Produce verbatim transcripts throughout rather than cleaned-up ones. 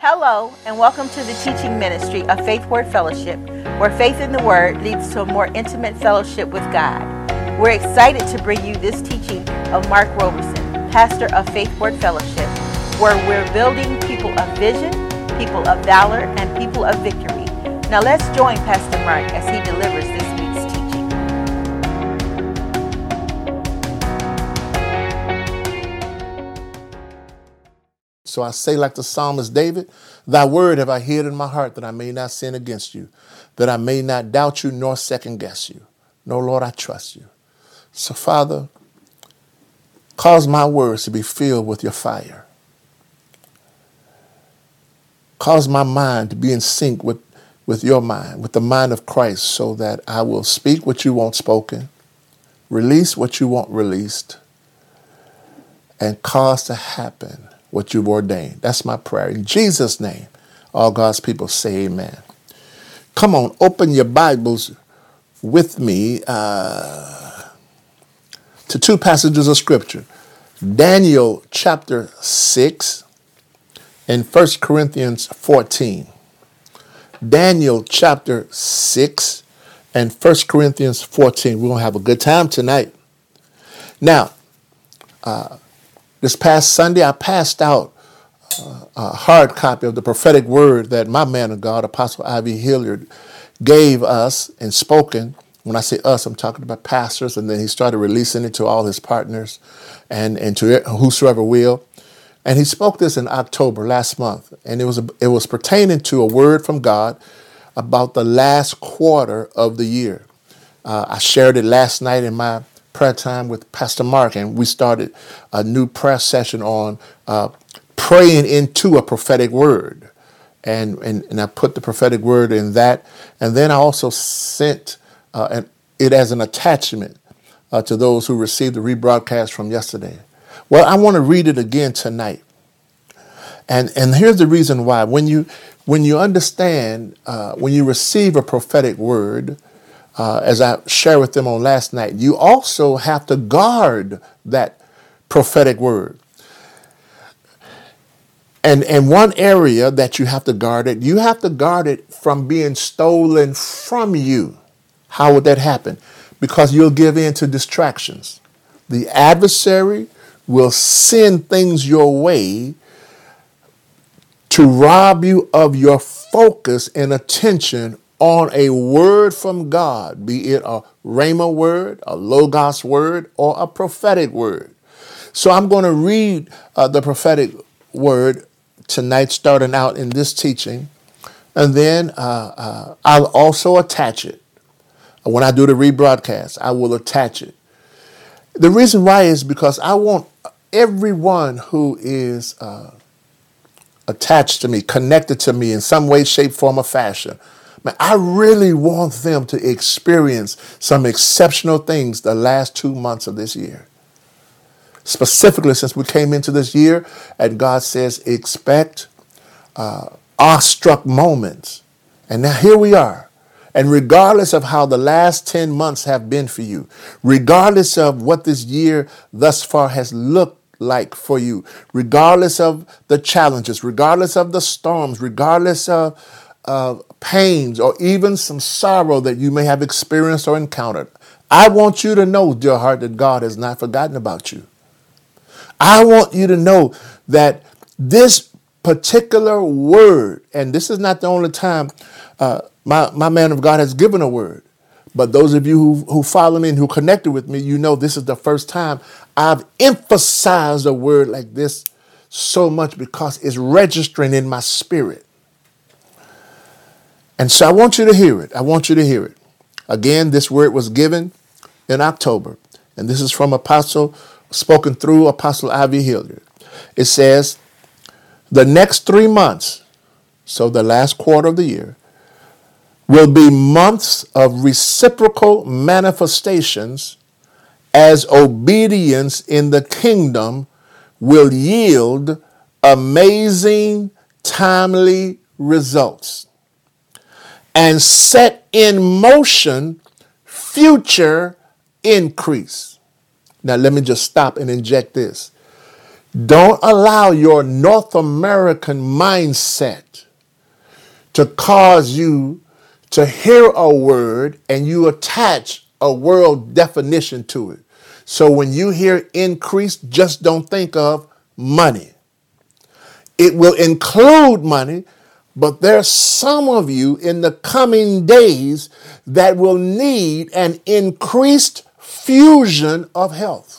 Hello, and welcome to the teaching ministry of Faith Word Fellowship, where faith in the Word leads to a more intimate fellowship with God. We're excited to bring you this teaching of Mark Roberson, pastor of Faith Word Fellowship, where we're building people of vision, people of valor, and people of victory. Now let's join Pastor Mark as he delivers this week's teaching. So I say like the psalmist David, thy word have I hid in my heart that I may not sin against you, that I may not doubt you nor second guess you. No, Lord, I trust you. So Father, cause my words to be filled with your fire. Cause my mind to be in sync with, with your mind, with the mind of Christ, so that I will speak what you want spoken, release what you want released, and cause to happen what you've ordained. That's my prayer. In Jesus' name, all God's people say amen. Come on, open your Bibles with me uh, to two passages of Scripture. Daniel chapter six and First Corinthians fourteen. Daniel chapter six and First Corinthians fourteen. We're going to have a good time tonight. Now, uh, This past Sunday, I passed out uh, a hard copy of the prophetic word that my man of God, Apostle Ivy Hilliard, gave us and spoken. When I say us, I'm talking about pastors, and then he started releasing it to all his partners and, and to whosoever will. And he spoke this in October last month, and it was a, it was pertaining to a word from God about the last quarter of the year. Uh, I shared it last night in my prayer time with Pastor Mark, and we started a new prayer session on uh, praying into a prophetic word. And, and and I put the prophetic word in that. And then I also sent uh, an, it as an attachment uh, to those who received the rebroadcast from yesterday. Well, I want to read it again tonight. And and here's the reason why. When you, when you understand, uh, when you receive a prophetic word, Uh, as I shared with them on last night, you also have to guard that prophetic word. And and one area that you have to guard it, you have to guard it from being stolen from you. How would that happen? Because you'll give in to distractions. The adversary will send things your way to rob you of your focus and attention on a word from God, be it a rhema word, a logos word, or a prophetic word. So I'm going to read uh, the prophetic word tonight, starting out in this teaching, and then uh, uh, I'll also attach it. When I do the rebroadcast, I will attach it. The reason why is because I want everyone who is uh, attached to me, connected to me in some way, shape, form, or fashion, man, I really want them to experience some exceptional things the last two months of this year. Specifically, since we came into this year, and God says, expect uh, awestruck moments. And now here we are. And regardless of how the last ten months have been for you, regardless of what this year thus far has looked like for you, regardless of the challenges, regardless of the storms, regardless of uh, pains, or even some sorrow that you may have experienced or encountered, I want you to know, dear heart, that God has not forgotten about you. I want you to know that this particular word, and this is not the only time uh, my, my man of God has given a word, but those of you who, who follow me and who connected with me, you know this is the first time I've emphasized a word like this so much, because it's registering in my spirit. And so I want you to hear it. I want you to hear it. Again, this word was given in October, and this is from Apostle, spoken through Apostle Ivy Hilliard. It says, the next three months, so the last quarter of the year, will be months of reciprocal manifestations, as obedience in the kingdom will yield amazing, timely results and set in motion future increase. Now, let me just stop and inject this. Don't allow your North American mindset to cause you to hear a word and you attach a world definition to it. So when you hear increase, just don't think of money. It will include money, but there's some of you in the coming days that will need an increased fusion of health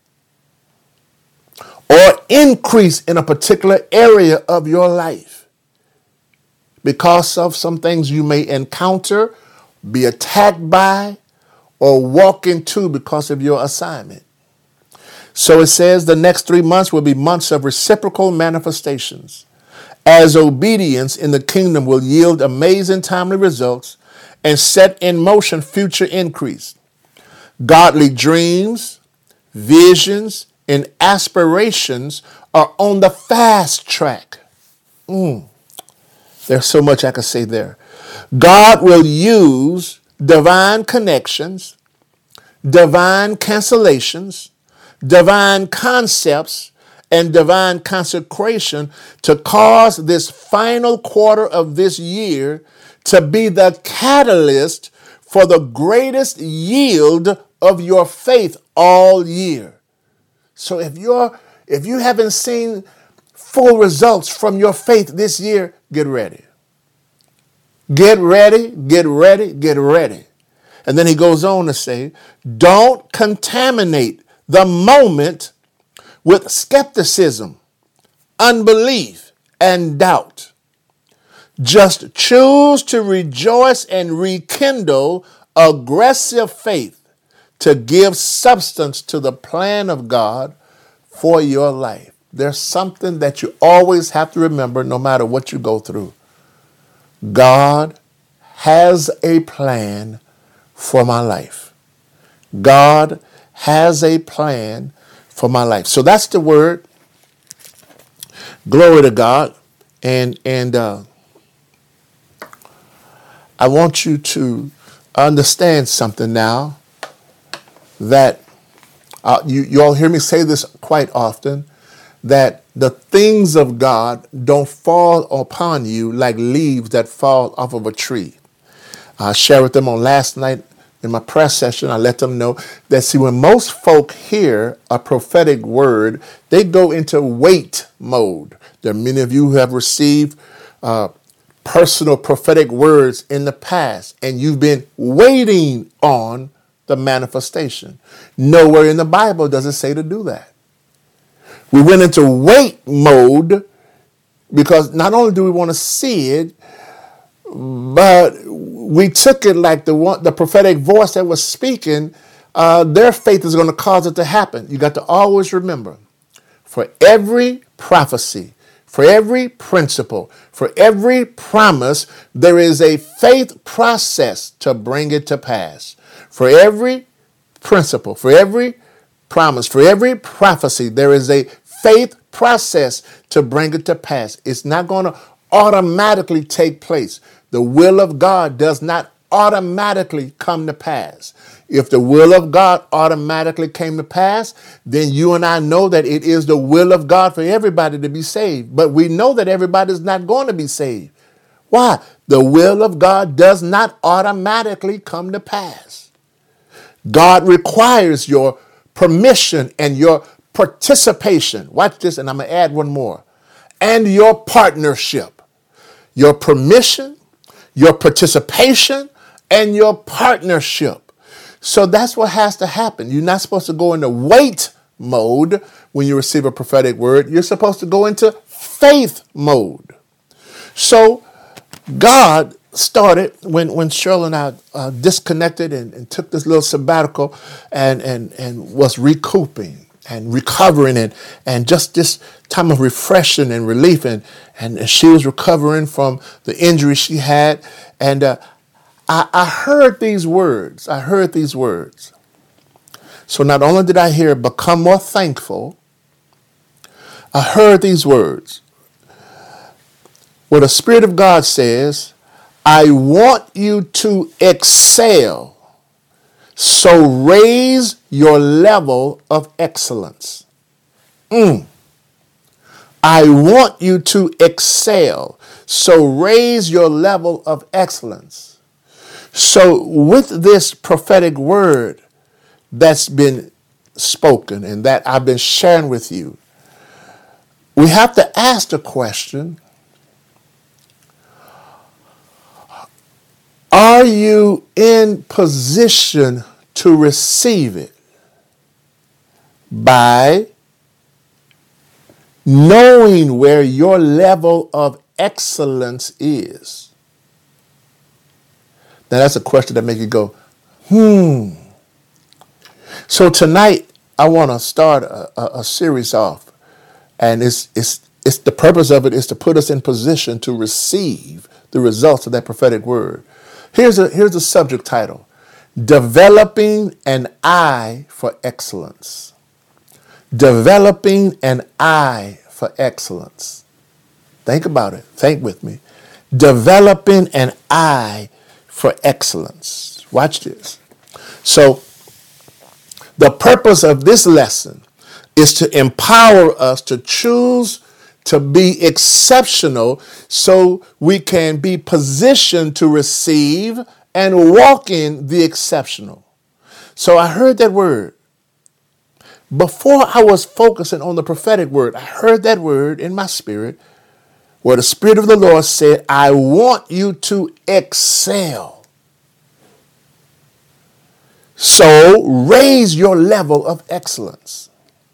or increase in a particular area of your life because of some things you may encounter, be attacked by, or walk into because of your assignment. So it says the next three months will be months of reciprocal manifestations, as obedience in the kingdom will yield amazing timely results and set in motion future increase. Godly dreams, visions, and aspirations are on the fast track. Mm. There's so much I could say there. God will use divine connections, divine cancellations, divine concepts, and divine consecration to cause this final quarter of this year to be the catalyst for the greatest yield of your faith all year. So if you're if you haven't seen full results from your faith this year, get ready. Get ready, get ready, get ready. And then he goes on to say, don't contaminate the moment with skepticism, unbelief, and doubt. Just choose to rejoice and rekindle aggressive faith to give substance to the plan of God for your life. There's something that you always have to remember no matter what you go through. God has a plan for my life. God has a plan for my life. So that's the word. Glory to God. And, and uh, I want you to understand something now that uh, you, you all hear me say this quite often, that the things of God don't fall upon you like leaves that fall off of a tree. I shared with them on last night in my prayer session. I let them know that, see, when most folk hear a prophetic word, they go into wait mode. There are many of you who have received uh, personal prophetic words in the past, and you've been waiting on the manifestation. Nowhere in the Bible does it say to do that. We went into wait mode because not only do we want to see it, but we took it like the one, the prophetic voice that was speaking, uh, their faith is going to cause it to happen. You got to always remember, for every prophecy, for every principle, for every promise, there is a faith process to bring it to pass. For every principle, for every promise, for every prophecy, there is a faith process to bring it to pass. It's not going to automatically take place. The will of God does not automatically come to pass. If the will of God automatically came to pass, then you and I know that it is the will of God for everybody to be saved. But we know that everybody is not going to be saved. Why? The will of God does not automatically come to pass. God requires your permission and your participation. Watch this, and I'm going to add one more. And your partnership. Your permission, your participation, and your partnership. So that's what has to happen. You're not supposed to go into wait mode when you receive a prophetic word. You're supposed to go into faith mode. So God started when, when Cheryl and I uh, disconnected and, and took this little sabbatical and, and, and was recouping and recovering and, and just this time of refreshing and relief. And, and she was recovering from the injury she had. And uh, I, I heard these words. I heard these words. So not only did I hear become more thankful, I heard these words. Where the Spirit of God says, I want you to excel. So raise your level of excellence. Mm. I want you to excel. So raise your level of excellence. So with this prophetic word that's been spoken and that I've been sharing with you, we have to ask the question, are you in position to receive it by knowing where your level of excellence is? Now that's a question that makes you go, hmm. So tonight I want to start a, a, a series off, and it's it's it's the purpose of it is to put us in position to receive the results of that prophetic word. Here's a here's a subject title: Developing an Eye for Excellence. Developing an eye for excellence. Think about it. Think with me. Developing an eye for excellence. Watch this. So, the purpose of this lesson is to empower us to choose to be exceptional so we can be positioned to receive and walk in the exceptional. So I heard that word. Before I was focusing on the prophetic word, I heard that word in my spirit where the Spirit of the Lord said, I want you to excel. So raise your level of excellence.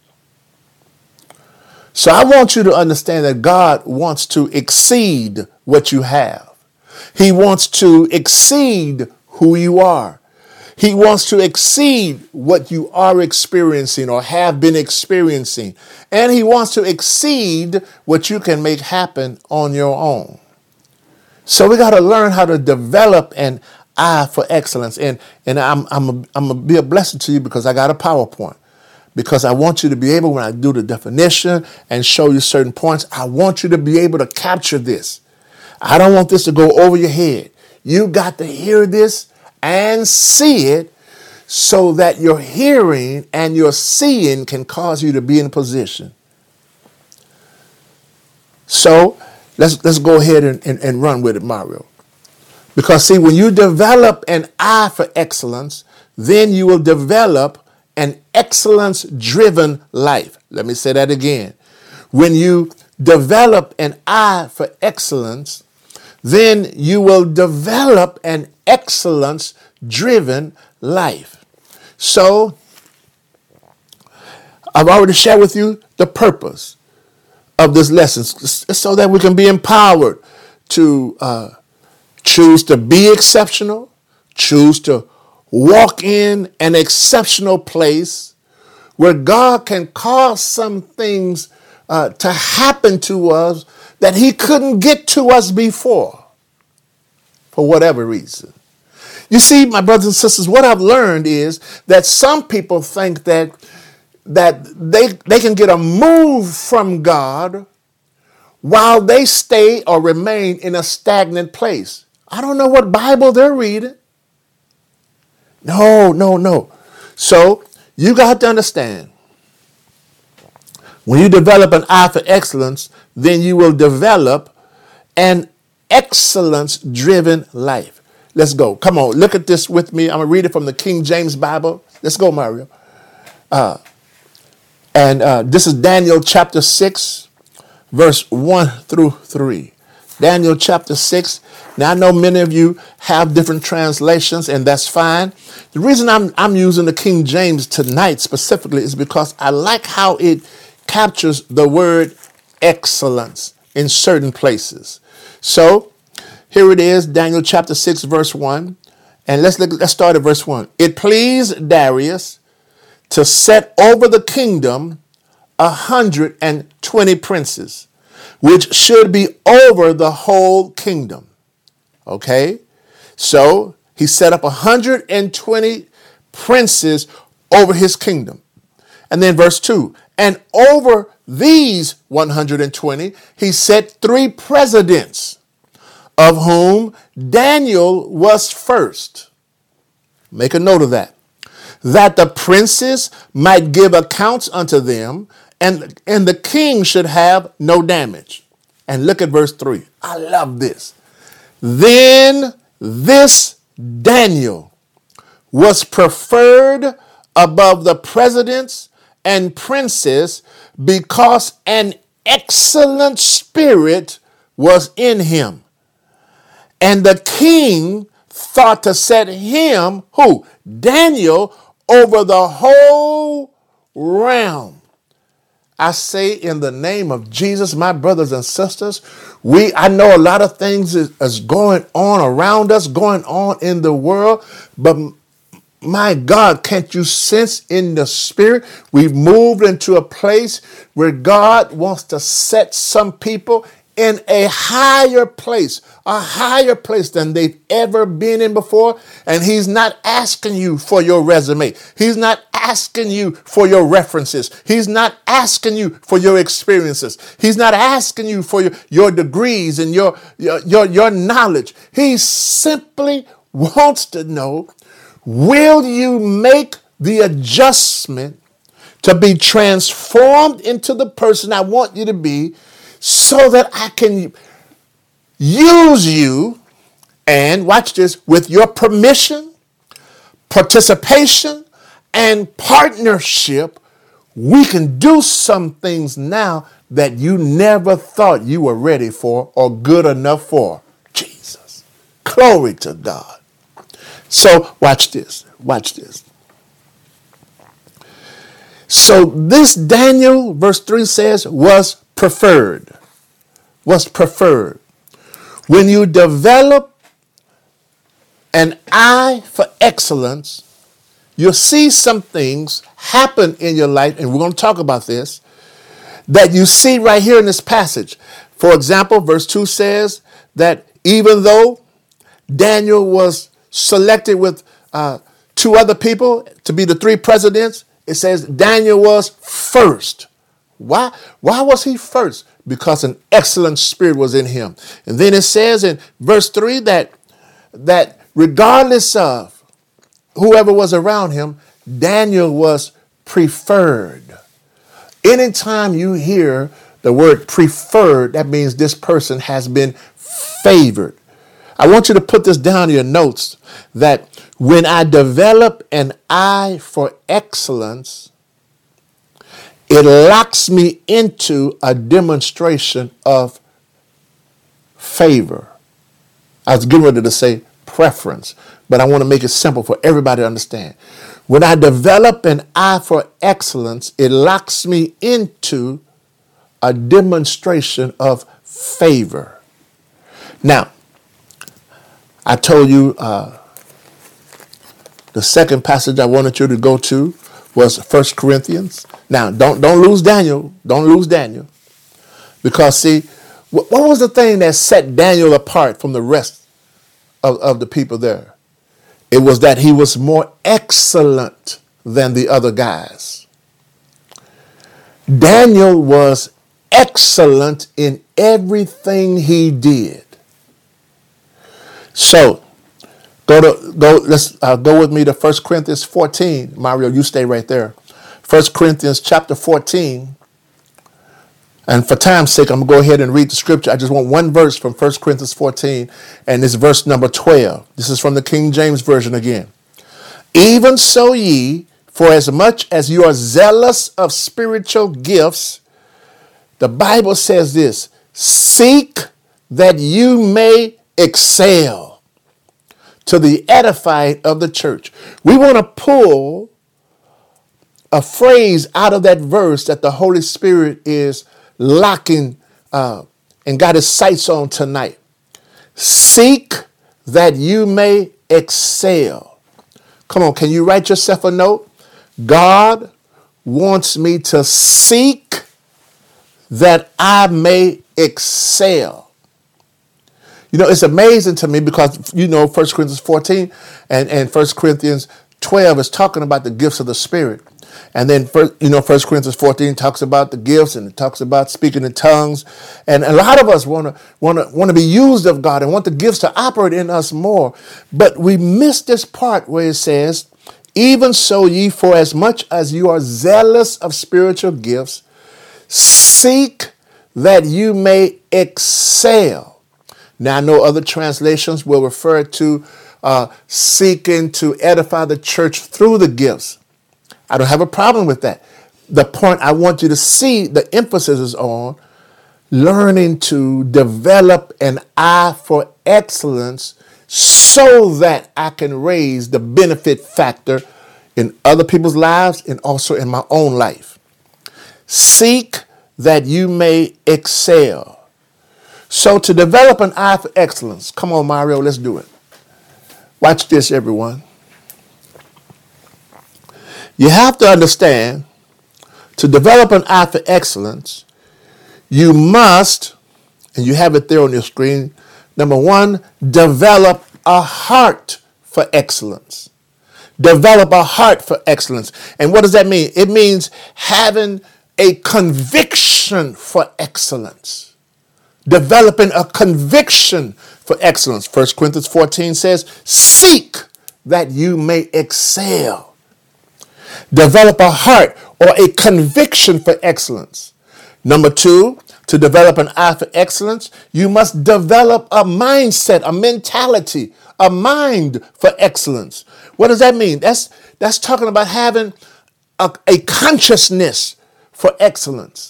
So I want you to understand that God wants to exceed what you have. He wants to exceed who you are. He wants to exceed what you are experiencing or have been experiencing. And he wants to exceed what you can make happen on your own. So we got to learn how to develop an eye for excellence. And, and I'm, I'm, a, I'm going to be a blessing to you because I got a PowerPoint. Because I want you to be able, when I do the definition and show you certain points, I want you to be able to capture this. I don't want this to go over your head. You got to hear this and see it so that your hearing and your seeing can cause you to be in position. So let's let's go ahead and, and, and run with it, Mario. Because see, when you develop an eye for excellence, then you will develop an excellence-driven life. Let me say that again. When you develop an eye for excellence, then you will develop an excellence-driven life. So, I've already shared with you the purpose of this lesson, so that we can be empowered to uh, choose to be exceptional, choose to walk in an exceptional place where God can cause some things uh, to happen to us that he couldn't get to us before, for whatever reason. You see, my brothers and sisters, what I've learned is that some people think that that they, they can get a move from God while they stay or remain in a stagnant place. I don't know what Bible they're reading. No, no, no. So you got to understand, when you develop an eye for excellence, then you will develop an excellence-driven life. Let's go. Come on, look at this with me. I'm going to read it from the King James Bible. Let's go, Mario. Uh, and uh, this is Daniel chapter six, verse one through three. Daniel chapter six. Now, I know many of you have different translations, and that's fine. The reason I'm, I'm using the King James tonight specifically is because I like how it captures the word excellence in certain places. So here it is, Daniel chapter six, verse one. And let's, let's start at verse one. It pleased Darius to set over the kingdom a hundred and twenty princes, which should be over the whole kingdom. Okay? So he set up a hundred and twenty princes over his kingdom. And then verse two, and over these one hundred twenty, he set three presidents, of whom Daniel was first. Make a note of that. That the princes might give accounts unto them, and, and the king should have no damage. And look at verse three. I love this. Then this Daniel was preferred above the presidents and princes because an excellent spirit was in him. And the king thought to set him, who? Daniel, over the whole realm. I say in the name of Jesus, my brothers and sisters, we I know a lot of things is, is going on around us, going on in the world, but my God, can't you sense in the spirit? We've moved into a place where God wants to set some people in a higher place, a higher place than they've ever been in before. And he's not asking you for your resume. He's not asking you for your references. He's not asking you for your experiences. He's not asking you for your, your degrees and your, your, your, your knowledge. He simply wants to know, will you make the adjustment to be transformed into the person I want you to be, so that I can use you, and watch this, with your permission, participation, and partnership, we can do some things now that you never thought you were ready for or good enough for. Jesus. Glory to God. So watch this. Watch this. So this Daniel, verse three says, was preferred. Was preferred. When you develop an eye for excellence, you'll see some things happen in your life, and we're going to talk about this, that you see right here in this passage. For example, verse two says that even though Daniel was selected with uh, two other people to be the three presidents, it says Daniel was first. Why? Why was he first? Because an excellent spirit was in him. And then it says in verse three that, that regardless of whoever was around him, Daniel was preferred. Anytime you hear the word preferred, that means this person has been favored. I want you to put this down in your notes, that when I develop an eye for excellence, it locks me into a demonstration of favor. I was getting ready to say preference, but I want to make it simple for everybody to understand. When I develop an eye for excellence, it locks me into a demonstration of favor. Now, I told you uh, the second passage I wanted you to go to was First Corinthians. Now, don't don't lose Daniel. Don't lose Daniel. Because, see, what, what was the thing that set Daniel apart from the rest of, of the people there? It was that he was more excellent than the other guys. Daniel was excellent in everything he did. So, go to go. Let's uh, go with me to First Corinthians fourteen. Mario, you stay right there. First Corinthians chapter fourteen. And for time's sake, I'm going to go ahead and read the scripture. I just want one verse from First Corinthians fourteen, and it's verse number twelve. This is from the King James Version again. Even so ye, for as much as you are zealous of spiritual gifts, the Bible says this, seek that you may excel to the edifying of the church. We want to pull a phrase out of that verse that the Holy Spirit is locking uh, and got his sights on tonight. Seek that you may excel. Come on, can you write yourself a note? God wants me to seek that I may excel. You know, it's amazing to me because, you know, First Corinthians fourteen and, and First Corinthians twelve is talking about the gifts of the Spirit. And then, first, you know, First Corinthians fourteen talks about the gifts, and it talks about speaking in tongues. And a lot of us want to want to want to be used of God and want the gifts to operate in us more. But we miss this part where it says, even so ye, for as much as you are zealous of spiritual gifts, Seek that you may excel. Now, I know other translations will refer to uh, seeking to edify the church through the gifts. I don't have a problem with that. The point I want you to see, the emphasis is on learning to develop an eye for excellence so that I can raise the benefit factor in other people's lives and also in my own life. Seek that you may excel. So to develop an eye for excellence, come on, Mario, let's do it. Watch this, everyone. You have to understand, to develop an eye for excellence, you must, and you have it there on your screen, number one, develop a heart for excellence. Develop a heart for excellence. And what does that mean? It means having a conviction for excellence. Developing a conviction for excellence. First Corinthians fourteen says, seek that you may excel. Develop a heart or a conviction for excellence. Number two, to develop an eye for excellence, you must develop a mindset, a mentality, a mind for excellence. What does that mean? That's, that's talking about having a, a consciousness for excellence.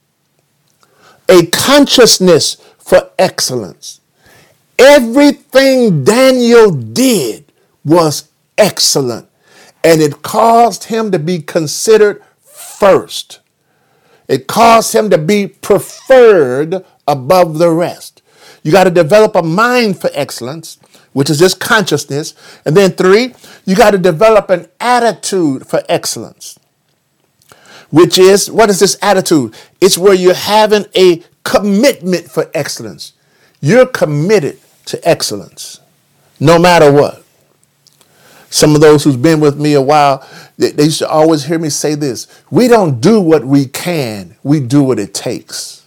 A consciousness for excellence. Everything Daniel did was excellent, and it caused him to be considered first. It caused him to be preferred above the rest. You got to develop a mind for excellence, which is this consciousness. And then three, you got to develop an attitude for excellence, which is, what is this attitude? It's where you're having a commitment for excellence. You're committed to excellence, no matter what. Some of those who's been with me a while, they, they used to always hear me say this: we don't do what we can, we do what it takes.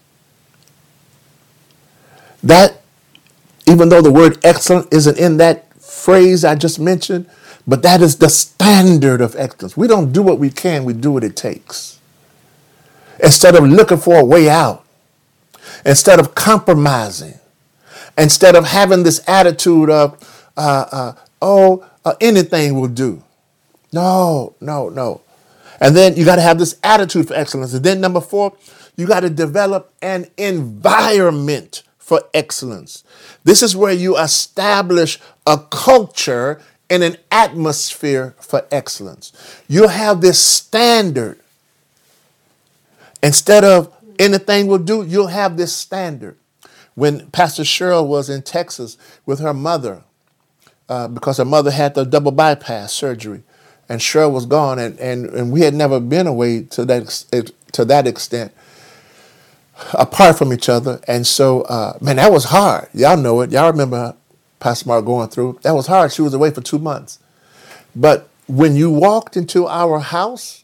That, even though the word excellent isn't in that phrase I just mentioned, but that is the standard of excellence. We don't do what we can, we do what it takes. Instead of looking for a way out, instead of compromising, instead of having this attitude of, uh, uh, oh, uh, anything will do. No, no, no. And then you got to have this attitude for excellence. And then number four, you got to develop an environment for excellence. This is where you establish a culture and an atmosphere for excellence. You have this standard. Instead of anything will do, you'll have this standard. When Pastor Cheryl was in Texas with her mother, uh, because her mother had the double bypass surgery, and Cheryl was gone, and, and, and we had never been away to that to that extent, apart from each other. And so, uh, man, that was hard. Y'all know it. Y'all remember Pastor Mark going through. That was hard. She was away for two months. But when you walked into our house,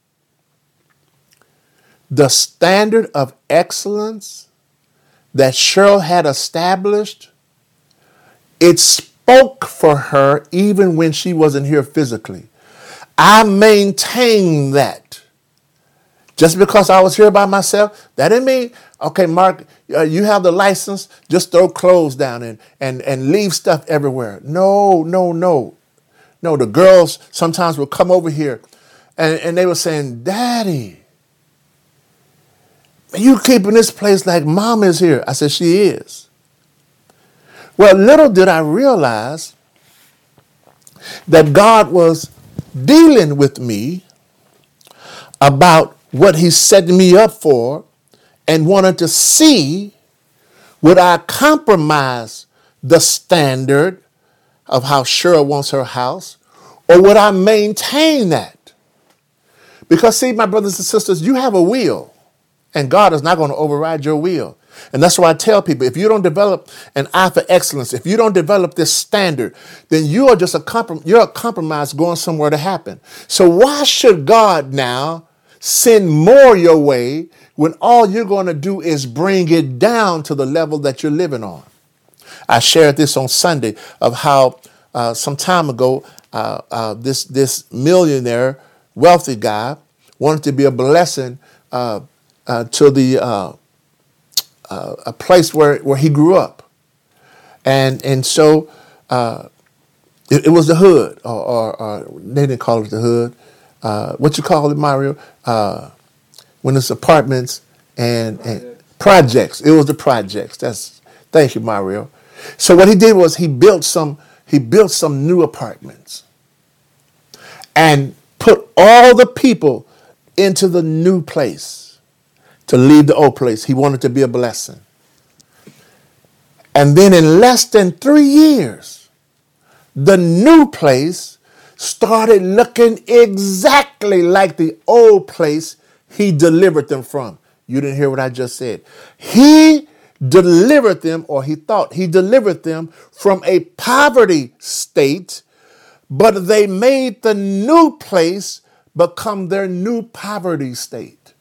the standard of excellence that Cheryl had established, it spoke for her even when she wasn't here physically. I maintained that. Just because I was here by myself, that didn't mean, okay, Mark, uh, you have the license, just throw clothes down and, and, and leave stuff everywhere. No, no, no. No, the girls sometimes would come over here and, and they were saying, Daddy, you keeping this place like Mom is here. I said, she is. Well, little did I realize that God was dealing with me about what he's setting me up for and wanted to see, would I compromise the standard of how Cheryl wants her house, or would I maintain that? Because see, my brothers and sisters, you have a will, and God is not going to override your will. And that's why I tell people, if you don't develop an eye for excellence, if you don't develop this standard, then you are just a comprom- you're a compromise going somewhere to happen. So why should God now send more your way when all you're going to do is bring it down to the level that you're living on? I shared this on Sunday of how uh, some time ago, uh, uh, this, this millionaire, wealthy guy wanted to be a blessing uh, uh, to the uh, uh, a place where, where he grew up. And and so uh, it, it was the hood, or, or, or they didn't call it the hood. Uh, what you call it, Mario? Uh, when it's apartments and, and projects. It was the projects. That's thank you, Mario. So what he did was he built some he built some new apartments and put all the people into the new place to leave the old place. He wanted to be a blessing. And then in less than three years, the new place started looking exactly like the old place he delivered them from. You didn't hear what I just said. He delivered them, or he thought he delivered them from a poverty state, but they made the new place become their new poverty state.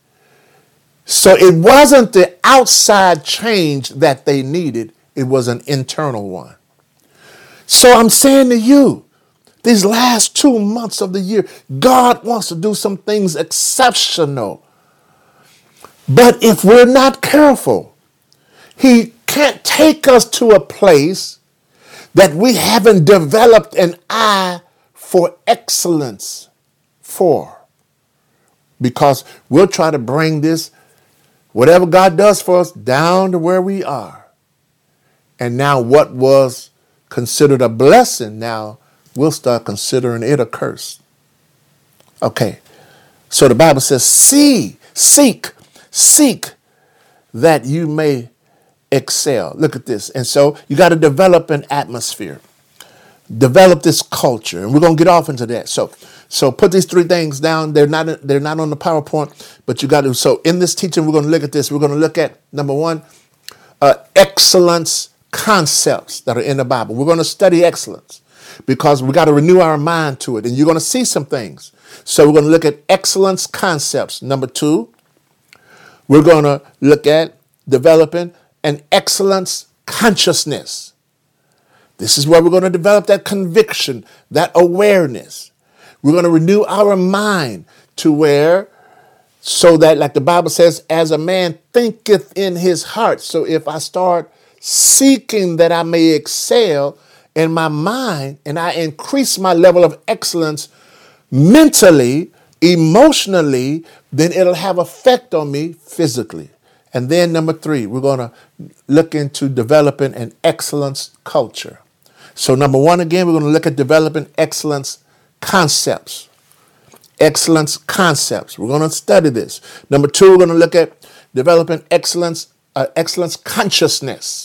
So it wasn't the outside change that they needed. It was an internal one. So I'm saying to you, these last two months of the year, God wants to do some things exceptional. But if we're not careful, he can't take us to a place that we haven't developed an eye for excellence for. Because we'll try to bring this, whatever God does for us, down to where we are. And now what was considered a blessing, now we'll start considering it a curse. Okay, so the Bible says, see, seek, seek that you may excel. Look at this. And so you got to develop an atmosphere, develop this culture, and we're going to get off into that. So, so put these three things down. They're not, they're not on the PowerPoint, but you got to. So in this teaching, we're going to look at this. We're going to look at number one, uh, excellence concepts that are in the Bible. We're going to study excellence because we got to renew our mind to it, and you're going to see some things. So we're going to look at excellence concepts. Number two, we're going to look at developing an excellence consciousness. This is where we're going to develop that conviction, that awareness. We're going to renew our mind to where, so that, like the Bible says, as a man thinketh in his heart. So if I start seeking that I may excel in my mind, and I increase my level of excellence mentally, emotionally, then it'll have effect on me physically. And then number three, we're going to look into developing an excellence culture. So number one, again, we're going to look at developing excellence concepts. Excellence concepts. We're going to study this. Number two, we're going to look at developing excellence, uh, excellence consciousness.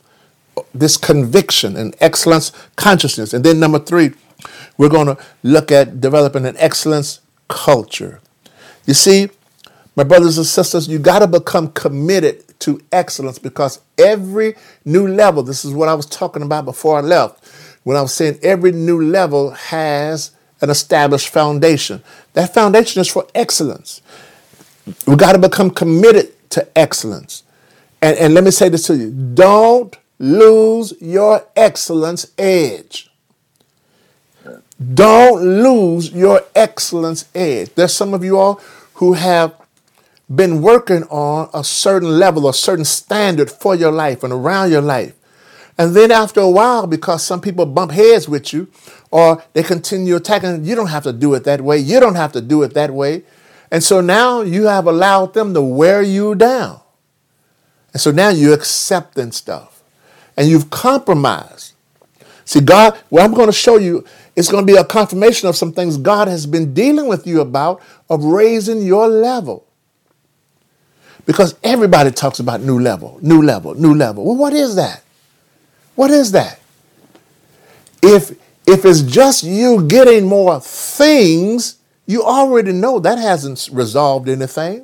This conviction and excellence consciousness. And then number three, we're going to look at developing an excellence culture. You see, my brothers and sisters, you got to become committed to excellence, because every new level, this is what I was talking about before I left, when I was saying every new level has an established foundation. That foundation is for excellence. We got to become committed to excellence. And, and let me say this to you. Don't lose your excellence edge. Don't lose your excellence edge. There's some of you all who have been working on a certain level, a certain standard for your life and around your life. And then after a while, because some people bump heads with you or they continue attacking, you don't have to do it that way. You don't have to do it that way. And so now you have allowed them to wear you down. And so now you're accepting stuff and you've compromised. See, God, what I'm going to show you, it's going to be a confirmation of some things God has been dealing with you about, of raising your level. Because everybody talks about new level, new level, new level. Well, what is that? What is that? If, if it's just you getting more things, you already know that hasn't resolved anything.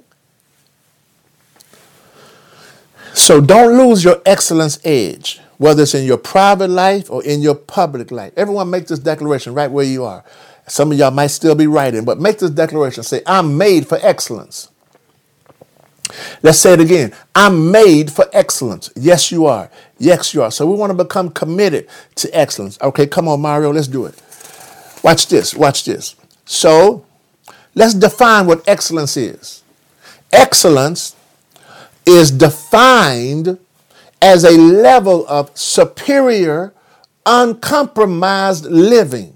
So don't lose your excellence edge, whether it's in your private life or in your public life. Everyone make this declaration right where you are. Some of y'all might still be writing, but make this declaration. Say, I'm made for excellence. Let's say it again. I'm made for excellence. Yes, you are. Yes, you are. So we want to become committed to excellence. Okay, come on, Mario. Let's do it. Watch this. Watch this. So let's define what excellence is. Excellence is defined as a level of superior, uncompromised living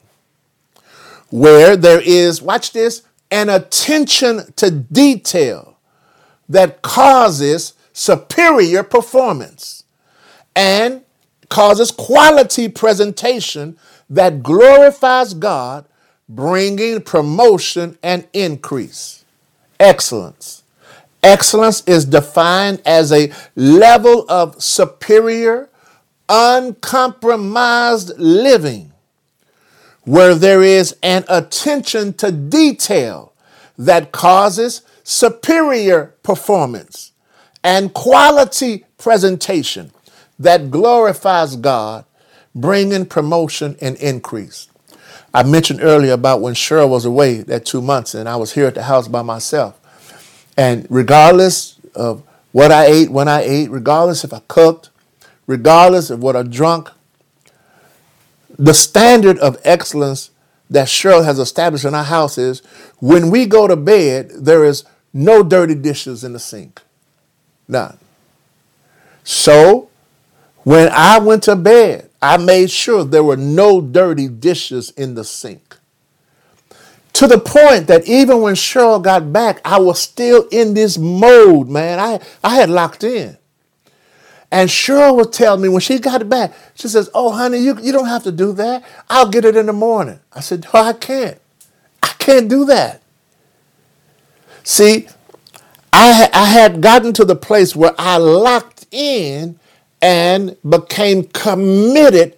where there is, watch this, an attention to detail that causes superior performance and causes quality presentation that glorifies God, bringing promotion and increase. Excellence. Excellence is defined as a level of superior, uncompromised living where there is an attention to detail that causes superior performance and quality presentation that glorifies God, bringing promotion and increase. I mentioned earlier about when Cheryl was away that two months and I was here at the house by myself. And regardless of what I ate, when I ate, regardless if I cooked, regardless of what I drank, the standard of excellence that Cheryl has established in our house is when we go to bed, there is no dirty dishes in the sink. None. So when I went to bed, I made sure there were no dirty dishes in the sink. To the point that even when Cheryl got back, I was still in this mode, man. I, I had locked in. And Cheryl would tell me when she got back, she says, oh, honey, you, you don't have to do that. I'll get it in the morning. I said, oh, I can't. I can't do that. See, I, I had gotten to the place where I locked in and became committed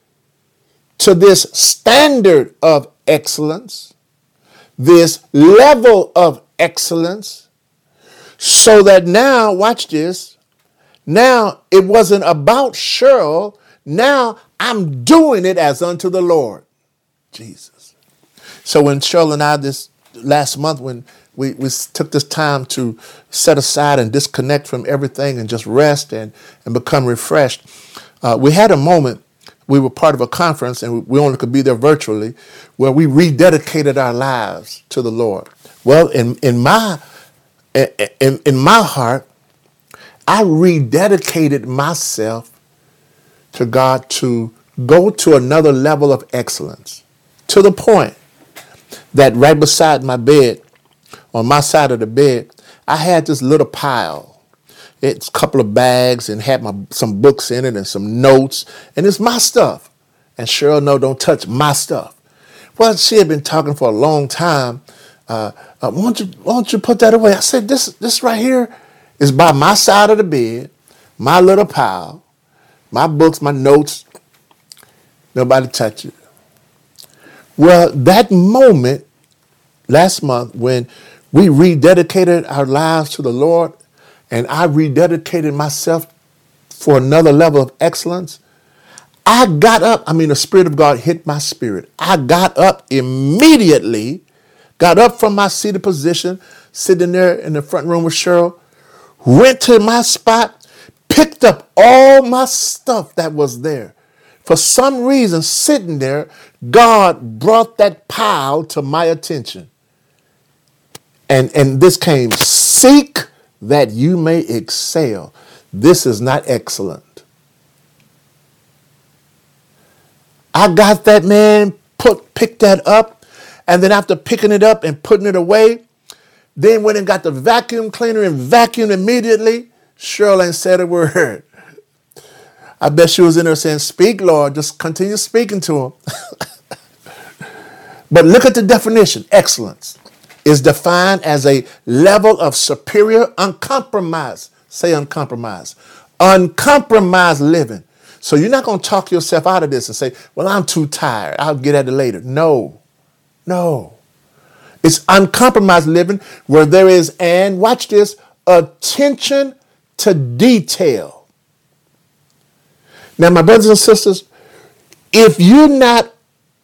to this standard of excellence, this level of excellence, so that now, watch this, now it wasn't about Cheryl. Now I'm doing it as unto the Lord. Jesus. So when Cheryl and I this last month, when we, we took this time to set aside and disconnect from everything and just rest and, and become refreshed, uh, we had a moment. We were part of a conference and we only could be there virtually where we rededicated our lives to the Lord. Well, in, in my in, in my heart, I rededicated myself to God to go to another level of excellence, to the point that right beside my bed, on my side of the bed, I had this little pile. It's a couple of bags and had my some books in it and some notes, and it's my stuff. And Cheryl, no, don't touch my stuff. Well, she had been talking for a long time. Uh, uh, why don't you, why don't you put that away? I said, this, this right here is by my side of the bed, my little pile, my books, my notes. Nobody touch it. Well, that moment last month when we rededicated our lives to the Lord and I rededicated myself for another level of excellence, I got up. I mean, the Spirit of God hit my spirit. I got up immediately, got up from my seated position, sitting there in the front room with Cheryl, went to my spot, picked up all my stuff that was there. For some reason, sitting there, God brought that pile to my attention. And, and this came, seek that you may excel. This is not excellent. I got that, man, put, picked that up. And then after picking it up and putting it away, then went and got the vacuum cleaner and vacuumed immediately. Cheryl ain't said a word. I bet she was in there saying, speak, Lord, just continue speaking to him. But look at the definition. Excellence is defined as a level of superior, uncompromised, say uncompromised, uncompromised living. So you're not going to talk yourself out of this and say, well, I'm too tired. I'll get at it later. No, no. It's uncompromised living where there is, and watch this, attention to detail. Now, my brothers and sisters, if you're not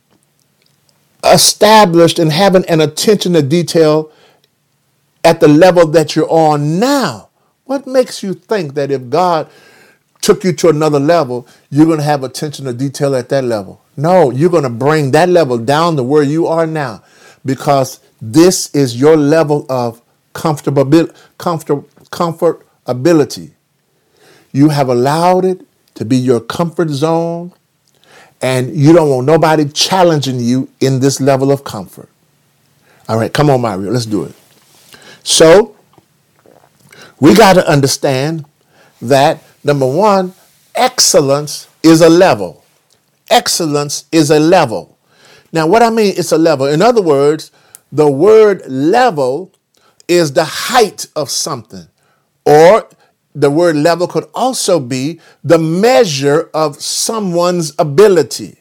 established and having an attention to detail at the level that you're on now, what makes you think that if God took you to another level, you're going to have attention to detail at that level? No, you're going to bring that level down to where you are now, because this is your level of comfortability, comfort, comfortability. You have allowed it to be your comfort zone, and you don't want nobody challenging you in this level of comfort. All right, come on, Mario, let's do it. So, we got to understand that, number one, excellence is a level. Excellence is a level. Now, what I mean, it's a level. In other words, the word level is the height of something, or the word level could also be the measure of someone's ability.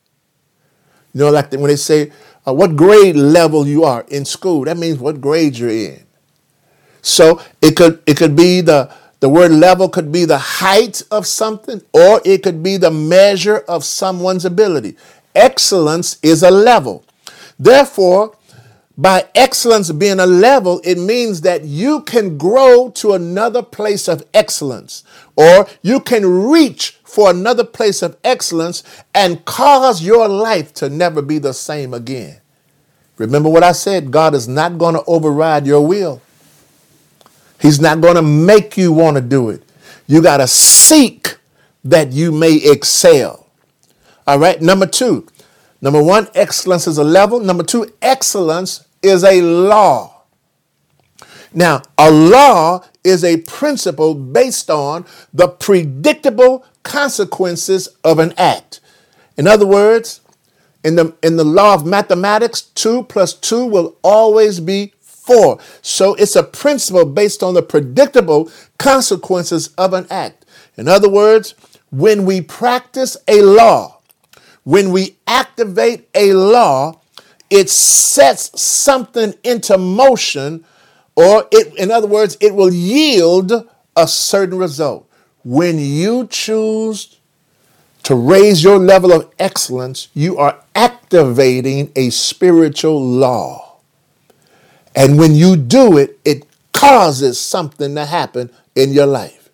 You know, like when they say, uh, what grade level you are in school, that means what grade you're in. So it could it could be the, the word level could be the height of something, or it could be the measure of someone's ability. Excellence is a level. Therefore, by excellence being a level, it means that you can grow to another place of excellence, or you can reach for another place of excellence and cause your life to never be the same again. Remember what I said, God is not going to override your will. He's not going to make you want to do it. You got to seek that you may excel. All right. Number two, number one, excellence is a level. Number two, excellence is a law. Now, a law is a principle based on the predictable consequences of an act. In other words, in the, in the law of mathematics, two plus two will always be four. So it's a principle based on the predictable consequences of an act. In other words, when we practice a law, when we activate a law, it sets something into motion, or it, in other words, it will yield a certain result. When you choose to raise your level of excellence, you are activating a spiritual law. And when you do it, it causes something to happen in your life.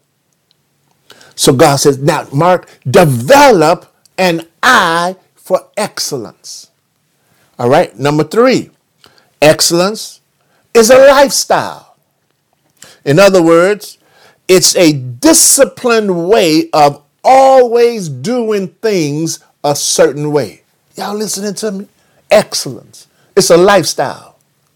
So God says, now, Mark, develop an eye for excellence. All right. Number three, excellence is a lifestyle. In other words, it's a disciplined way of always doing things a certain way. Y'all listening to me? Excellence. It's a lifestyle.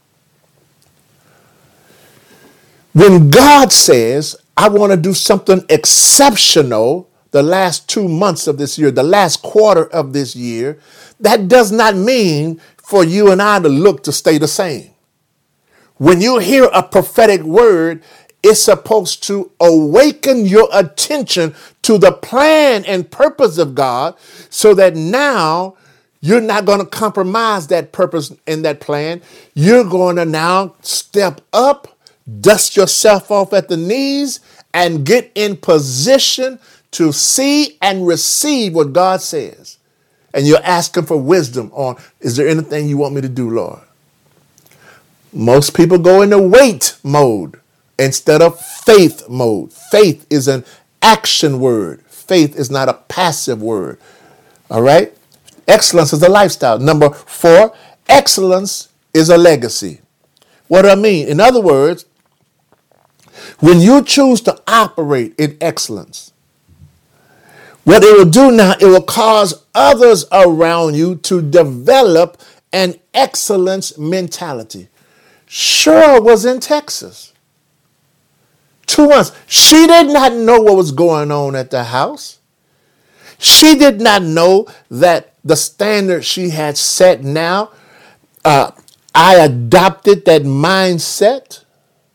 When God says, I want to do something exceptional the last two months of this year, the last quarter of this year, that does not mean for you and I to look to stay the same. When you hear a prophetic word, it's supposed to awaken your attention to the plan and purpose of God, so that now you're not going to compromise that purpose and that plan. You're going to now step up, dust yourself off at the knees, and get in position to see and receive what God says. And you're asking for wisdom on, is there anything you want me to do, Lord? Most people go into wait mode instead of faith mode. Faith is an action word. Faith is not a passive word. All right? Excellence is a lifestyle. Number four, excellence is a legacy. What do I mean? In other words, when you choose to operate in excellence, what it will do now, it will cause others around you to develop an excellence mentality. Cheryl was in Texas two months. She did not know what was going on at the house. She did not know that the standard she had set now, uh, I adopted that mindset.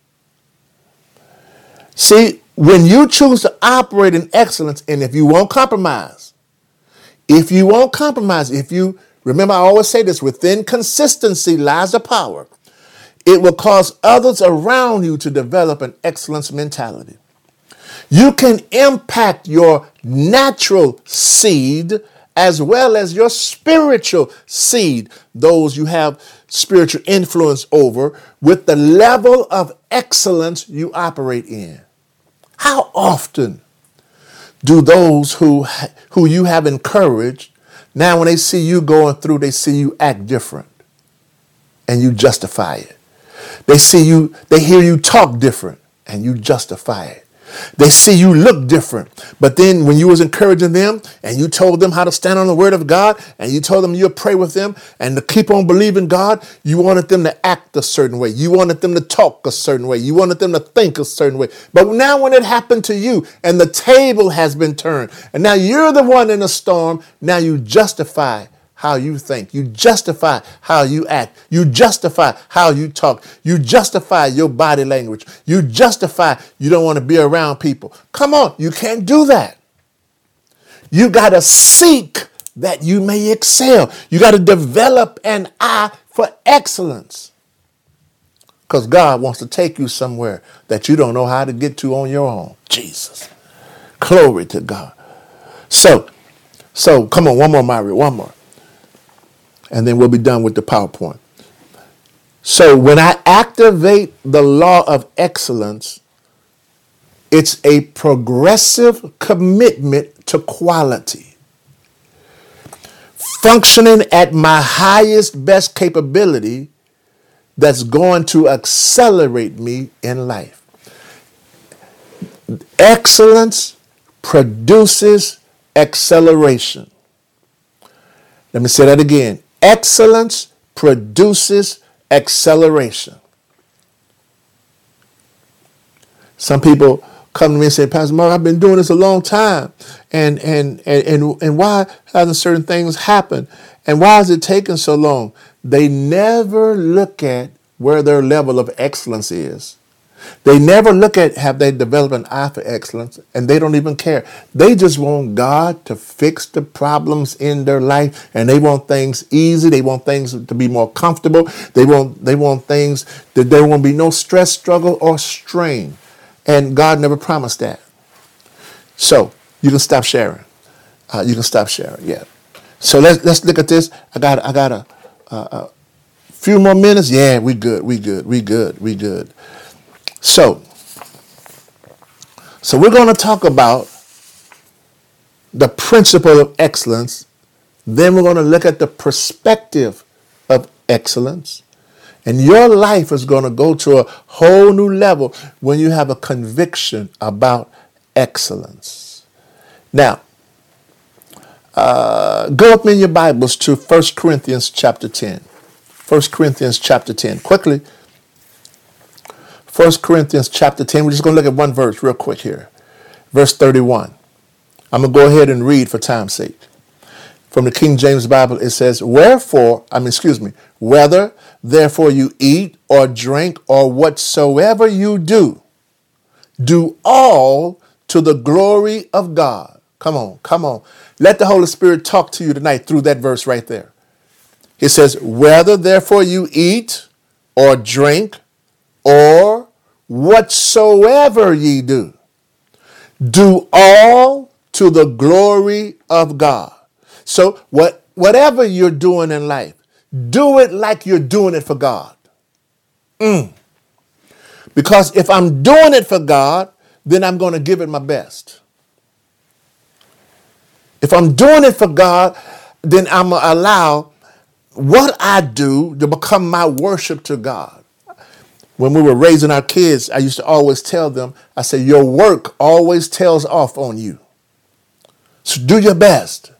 See, when you choose to operate in excellence, and if you won't compromise, if you won't compromise, if you, remember I always say this, within consistency lies the power. It will cause others around you to develop an excellence mentality. You can impact your natural seed as well as your spiritual seed, those you have spiritual influence over, with the level of excellence you operate in. How often do those who, who you have encouraged, now when they see you going through, they see you act different and you justify it? They see you, they hear you talk different, and you justify it. They see you look different. But then when you was encouraging them and you told them how to stand on the word of God and you told them you'll pray with them and to keep on believing God, you wanted them to act a certain way. You wanted them to talk a certain way. You wanted them to think a certain way. But now when it happened to you and the table has been turned and now you're the one in the storm, now you justify how you think. You justify how you act. You justify how you talk. You justify your body language. You justify you don't want to be around people. Come on, you can't do that. You got to seek that you may excel. You got to develop an eye for excellence. Because God wants to take you somewhere that you don't know how to get to on your own. Jesus. Glory to God. So, so come on, one more, Mario, one more. And then we'll be done with the PowerPoint. So when I activate the law of excellence, it's a progressive commitment to quality. Functioning at my highest, best capability that's going to accelerate me in life. Excellence produces acceleration. Let me say that again. Excellence produces acceleration. Some people come to me and say, Pastor Mark, I've been doing this a long time. And, and, and, and, and why hasn't certain things happened? And why is it taking so long? They never look at where their level of excellence is. They never look at have they developed an eye for excellence, and they don't even care. They just want God to fix the problems in their life, and they want things easy. They want things to be more comfortable. They want they want things that there won't be no stress, struggle, or strain. And God never promised that. So you can stop sharing. Uh, you can stop sharing. Yeah. So let's let's look at this. I got I got a, a, a few more minutes. Yeah, we good. We good. We good. We good. So, so we're going to talk about the principle of excellence. Then we're going to look at the perspective of excellence. And your life is going to go to a whole new level when you have a conviction about excellence. Now, uh, go up in your Bibles to First Corinthians chapter ten. First Corinthians chapter ten. Quickly. First Corinthians chapter ten, we're just going to look at one verse real quick here. Verse thirty-one. I'm going to go ahead and read for time's sake. From the King James Bible, it says, Wherefore, I mean, excuse me, whether therefore you eat or drink or whatsoever you do, do all to the glory of God. Come on, come on. Let the Holy Spirit talk to you tonight through that verse right there. It says, whether therefore you eat or drink or whatsoever ye do, do all to the glory of God. So what, whatever you're doing in life, do it like you're doing it for God. Mm. Because if I'm doing it for God, then I'm going to give it my best. If I'm doing it for God, then I'm going to allow what I do to become my worship to God. When we were raising our kids, I used to always tell them, I said, your work always tails off on you. So do your best.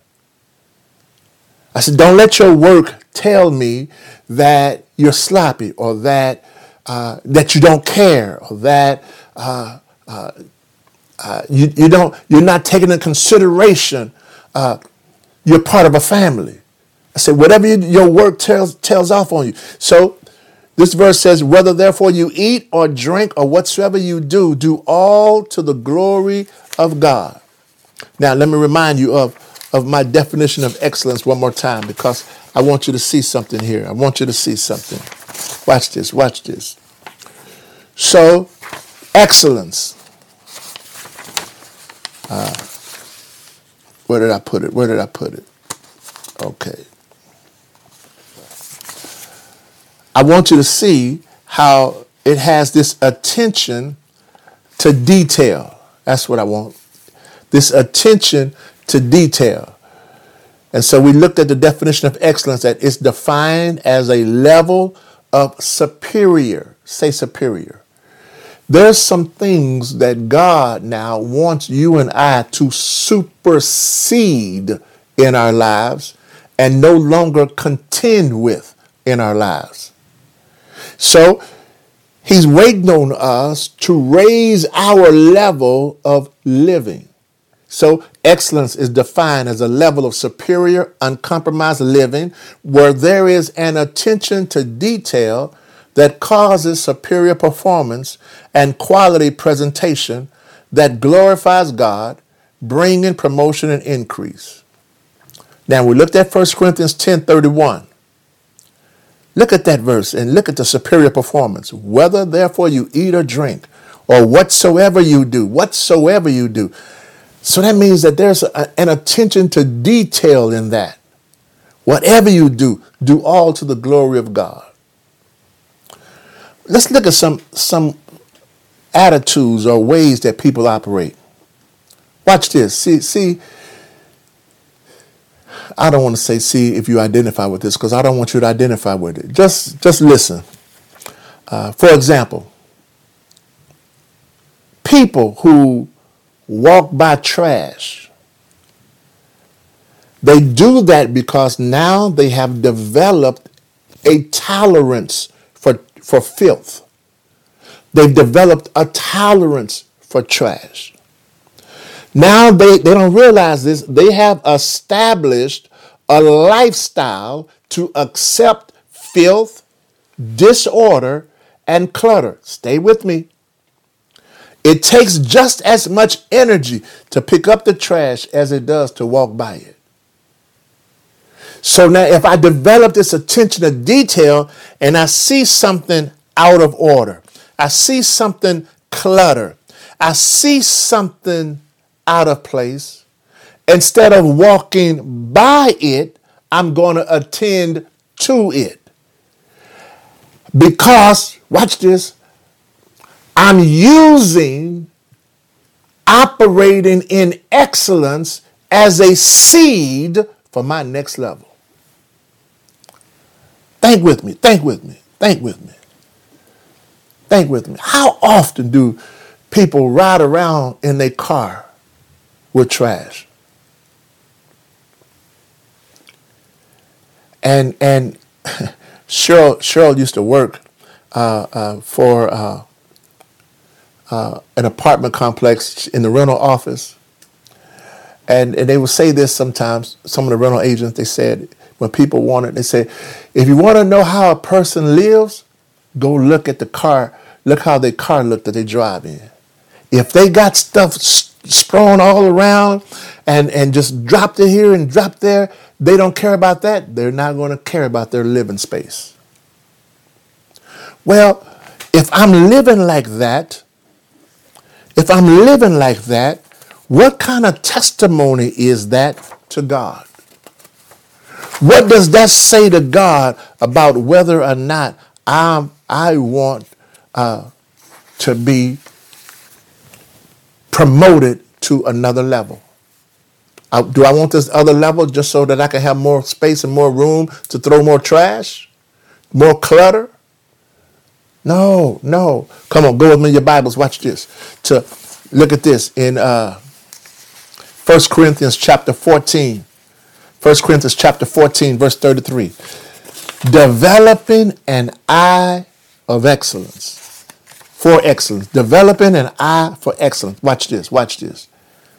I said, don't let your work tell me that you're sloppy or that uh, that you don't care or that uh, uh, uh, you, you don't, you're not taking into consideration uh, you're part of a family. I said, whatever you, your work tells, tells off on you. So this verse says, whether therefore you eat or drink or whatsoever you do, do all to the glory of God. Now, let me remind you of, of my definition of excellence one more time, because I want you to see something here. I want you to see something. Watch this, watch this. So, excellence. Uh, where did I put it? Where did I put it? Okay. I want you to see how it has this attention to detail. That's what I want. This attention to detail. And so we looked at the definition of excellence, that it's defined as a level of superior. Say superior. There's some things that God now wants you and I to supersede in our lives and no longer contend with in our lives. So he's waiting on us to raise our level of living. So excellence is defined as a level of superior, uncompromised living where there is an attention to detail that causes superior performance and quality presentation that glorifies God, bringing promotion and increase. Now we looked at First Corinthians ten thirty-one. Look at that verse and look at the superior performance. Whether therefore you eat or drink or whatsoever you do, whatsoever you do. So that means that there's a, an attention to detail in that. Whatever you do, do all to the glory of God. Let's look at some, some attitudes or ways that people operate. Watch this. See, see, I don't want to say see if you identify with this because I don't want you to identify with it. Just, just listen. Uh, for example, people who walk by trash, they do that because now they have developed a tolerance for for filth. They've developed a tolerance for trash. Now they, they don't realize this. They have established a lifestyle to accept filth, disorder, and clutter. Stay with me. It takes just as much energy to pick up the trash as it does to walk by it. So now if I develop this attention to detail and I see something out of order, I see something cluttered, I see something out of place, instead of walking by it, I'm going to attend to it. Because, watch this, I'm using operating in excellence as a seed for my next level. Think with me, think with me, think with me. Think with me. How often do people ride around in their car with trash? And and Cheryl Cheryl used to work uh, uh, for uh, uh, an apartment complex in the rental office, and and they would say this sometimes. Some of the rental agents, they said, when people want it, they say, if you want to know how a person lives, go look at the car. Look how their car looked that they drive in. If they got stuff strewn all around and, and just dropped it here and dropped there, they don't care about that. They're not going to care about their living space. Well, if I'm living like that, if I'm living like that, what kind of testimony is that to God? What does that say to God about whether or not I'm, I want uh, to be promoted to another level? Uh, do I want this other level just so that I can have more space and more room to throw more trash, more clutter? No, no. Come on, go with me in your Bibles. Watch this. To look at this in uh, First Corinthians chapter fourteen. First Corinthians chapter fourteen, verse thirty-three. Developing an eye of excellence. For excellence. Developing an eye for excellence. Watch this. Watch this.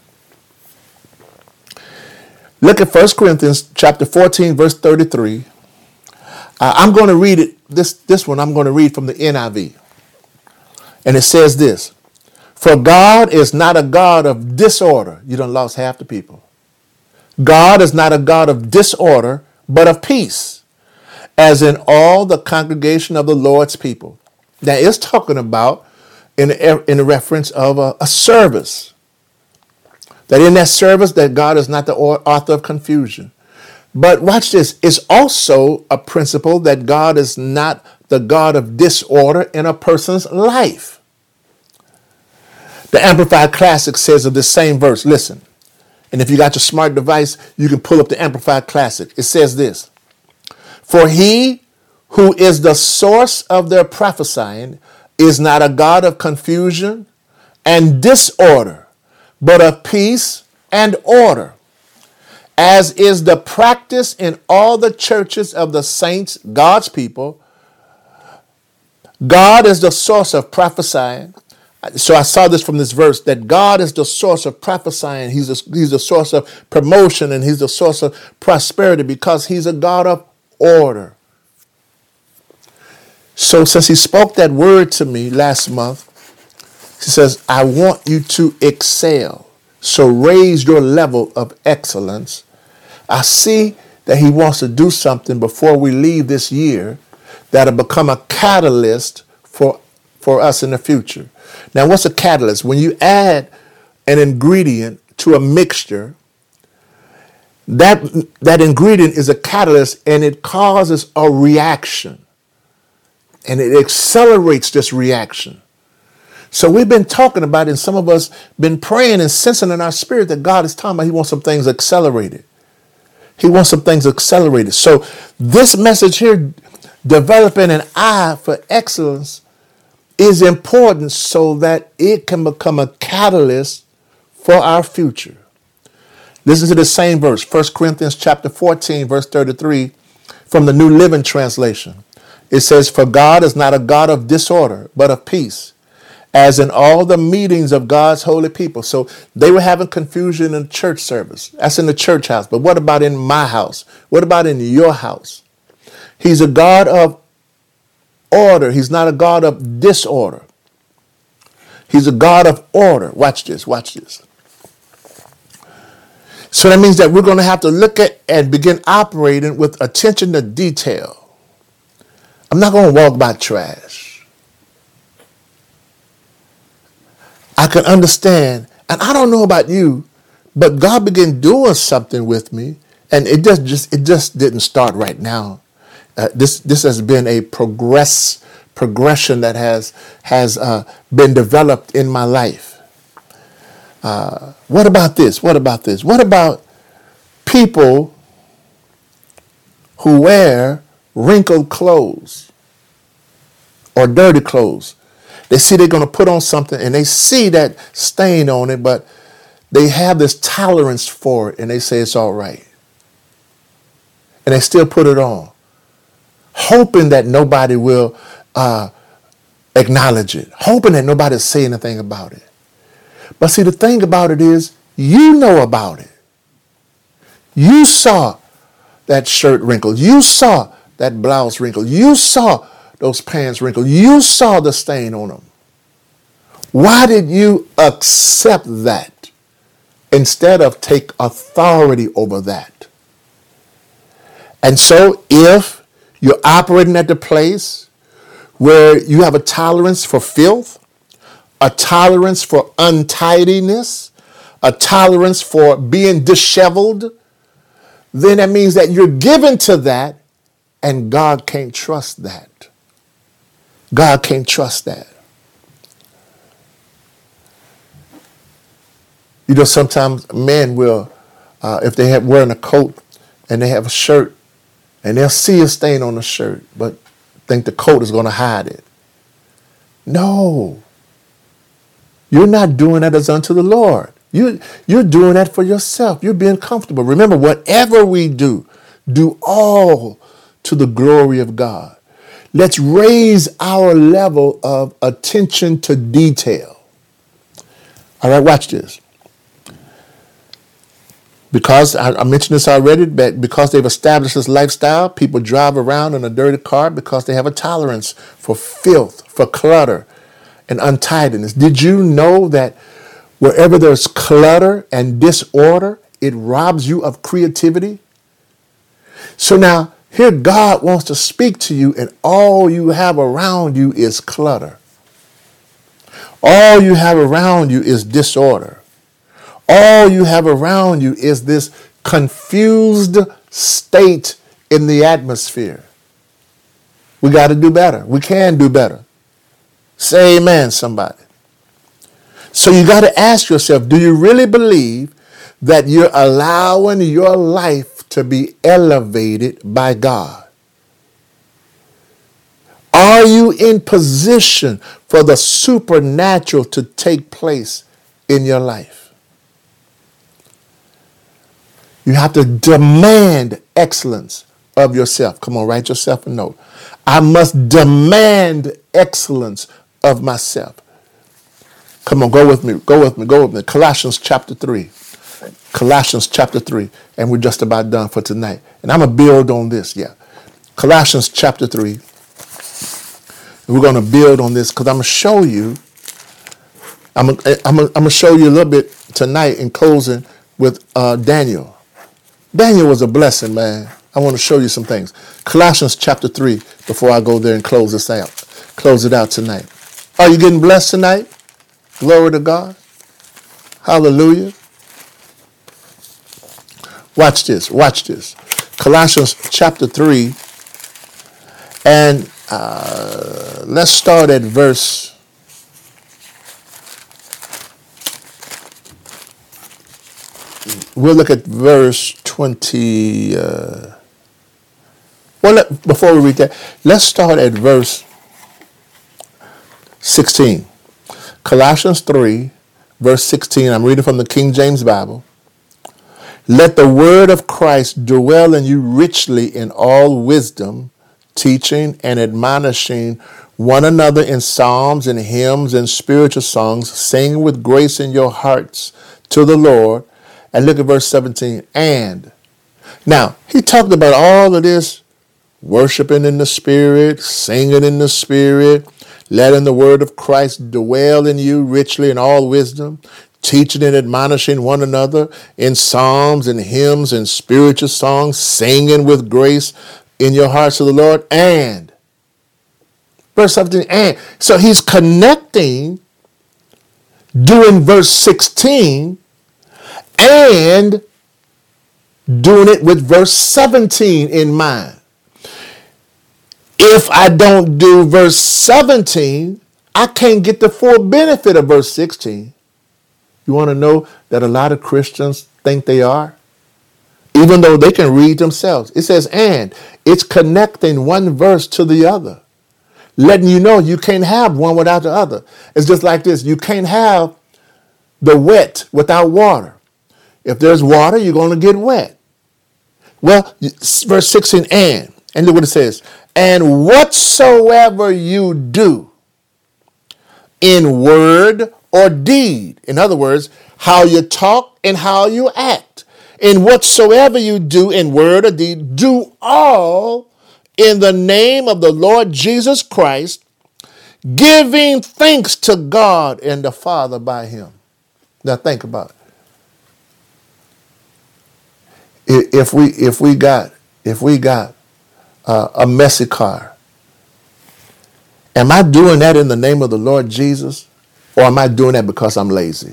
Look at First Corinthians chapter fourteen, verse thirty-three. Uh, I'm going to read it. This, this one I'm going to read from the N I V. And it says this. For God is not a God of disorder. You done lost half the people. God is not a God of disorder, but of peace, as in all the congregation of the Lord's people. Now it's talking about in a, in a reference of a, a service. That in that service that God is not the author of confusion. But watch this. It's also a principle that God is not the God of disorder in a person's life. The Amplified Classic says of this same verse, listen. And if you got your smart device, you can pull up the Amplified Classic. It says this. For he who is the source of their prophesying, is not a God of confusion and disorder, but of peace and order, as is the practice in all the churches of the saints, God's people. God is the source of prophesying. So I saw this from this verse, that God is the source of prophesying. He's the, he's the source of promotion, and he's the source of prosperity, because he's a God of order. So since he spoke that word to me last month, he says, I want you to excel. So raise your level of excellence. I see that he wants to do something before we leave this year that'll become a catalyst for, for us in the future. Now, what's a catalyst? When you add an ingredient to a mixture, that, that ingredient is a catalyst, and it causes a reaction. And it accelerates this reaction. So we've been talking about it, and some of us been praying and sensing in our spirit that God is talking about he wants some things accelerated. He wants some things accelerated. So this message here, developing an eye for excellence, is important so that it can become a catalyst for our future. Listen to the same verse, First Corinthians chapter fourteen, verse thirty-three, from the New Living Translation. It says, for God is not a God of disorder, but of peace, as in all the meetings of God's holy people. So they were having confusion in church service. That's in the church house. But what about in my house? What about in your house? He's a God of order. He's not a God of disorder. He's a God of order. Watch this. Watch this. So that means that we're going to have to look at and begin operating with attention to detail. I'm not going to walk by trash. I can understand, and I don't know about you, but God began doing something with me, and it just, just it just didn't start right now. Uh, this this has been a progress progression that has has uh, been developed in my life. Uh, what about this? What about this? What about people who wear wrinkled clothes or dirty clothes? They see they're going to put on something, and they see that stain on it, but they have this tolerance for it, and they say it's all right. And they still put it on, hoping that nobody will uh, acknowledge it, hoping that nobody will say anything about it. But see, the thing about it is, you know about it. You saw that shirt wrinkled. You saw that blouse wrinkled. You saw those pants wrinkled. You saw the stain on them. Why did you accept that instead of take authority over that? And so if you're operating at the place where you have a tolerance for filth, a tolerance for untidiness, a tolerance for being disheveled, then that means that you're given to that, and God can't trust that. God can't trust that. You know, sometimes men will, uh, if they have wearing a coat and they have a shirt, and they'll see a stain on the shirt, but think the coat is going to hide it. No. You're not doing that as unto the Lord. You, you're doing that for yourself. You're being comfortable. Remember, whatever we do, do all to the glory of God. Let's raise our level of attention to detail. All right, watch this. Because I, I mentioned this already, but because they've established this lifestyle, people drive around in a dirty car because they have a tolerance for filth, for clutter, and untidiness. Did you know that wherever there's clutter and disorder, it robs you of creativity? So now, here God wants to speak to you, and all you have around you is clutter. All you have around you is disorder. All you have around you is this confused state in the atmosphere. We got to do better. We can do better. Say amen, somebody. So you got to ask yourself, do you really believe that you're allowing your life to be elevated by God? Are you in position for the supernatural to take place in your life? You have to demand excellence of yourself. Come on, write yourself a note. I must demand excellence of myself. Come on, go with me, go with me, go with me. Colossians chapter three. Colossians chapter three. And we're just about done for tonight. And I'm going to build on this, yeah. Colossians chapter three. We're going to build on this because I'm going to show you, I'm going to, I'm going to show you a little bit tonight in closing with uh, Daniel. Daniel was a blessing, man. I want to show you some things. Colossians chapter three, before I go there and close this out. Close it out tonight. Are you getting blessed tonight? Glory to God. Hallelujah. Watch this. Watch this. Colossians chapter three. And uh, let's start at verse We'll look at verse twenty. Uh, well, let, before we read that, let's start at verse sixteen. Colossians three, verse sixteen. I'm reading from the King James Bible. Let the word of Christ dwell in you richly in all wisdom, teaching and admonishing one another in psalms and hymns and spiritual songs, singing with grace in your hearts to the Lord. And look at verse seventeen. And now he talked about all of this, worshiping in the Spirit, singing in the Spirit, letting the word of Christ dwell in you richly in all wisdom, teaching and admonishing one another in psalms and hymns and spiritual songs, singing with grace in your hearts to the Lord. And verse seventeen, and so he's connecting, doing verse sixteen, and doing it with verse seventeen in mind. If I don't do verse seventeen, I can't get the full benefit of verse sixteen. You want to know that a lot of Christians think they are? Even though they can read themselves. It says, and it's connecting one verse to the other, letting you know you can't have one without the other. It's just like this. You can't have the wet without water. If there's water, you're going to get wet. Well, verse sixteen, and, and look what it says. And whatsoever you do in word or deed, in other words, how you talk and how you act, in whatsoever you do in word or deed, do all in the name of the Lord Jesus Christ, giving thanks to God and the Father by him. Now think about it. If we if we got if we got uh, a messy car, am I doing that in the name of the Lord Jesus, or am I doing that because I'm lazy?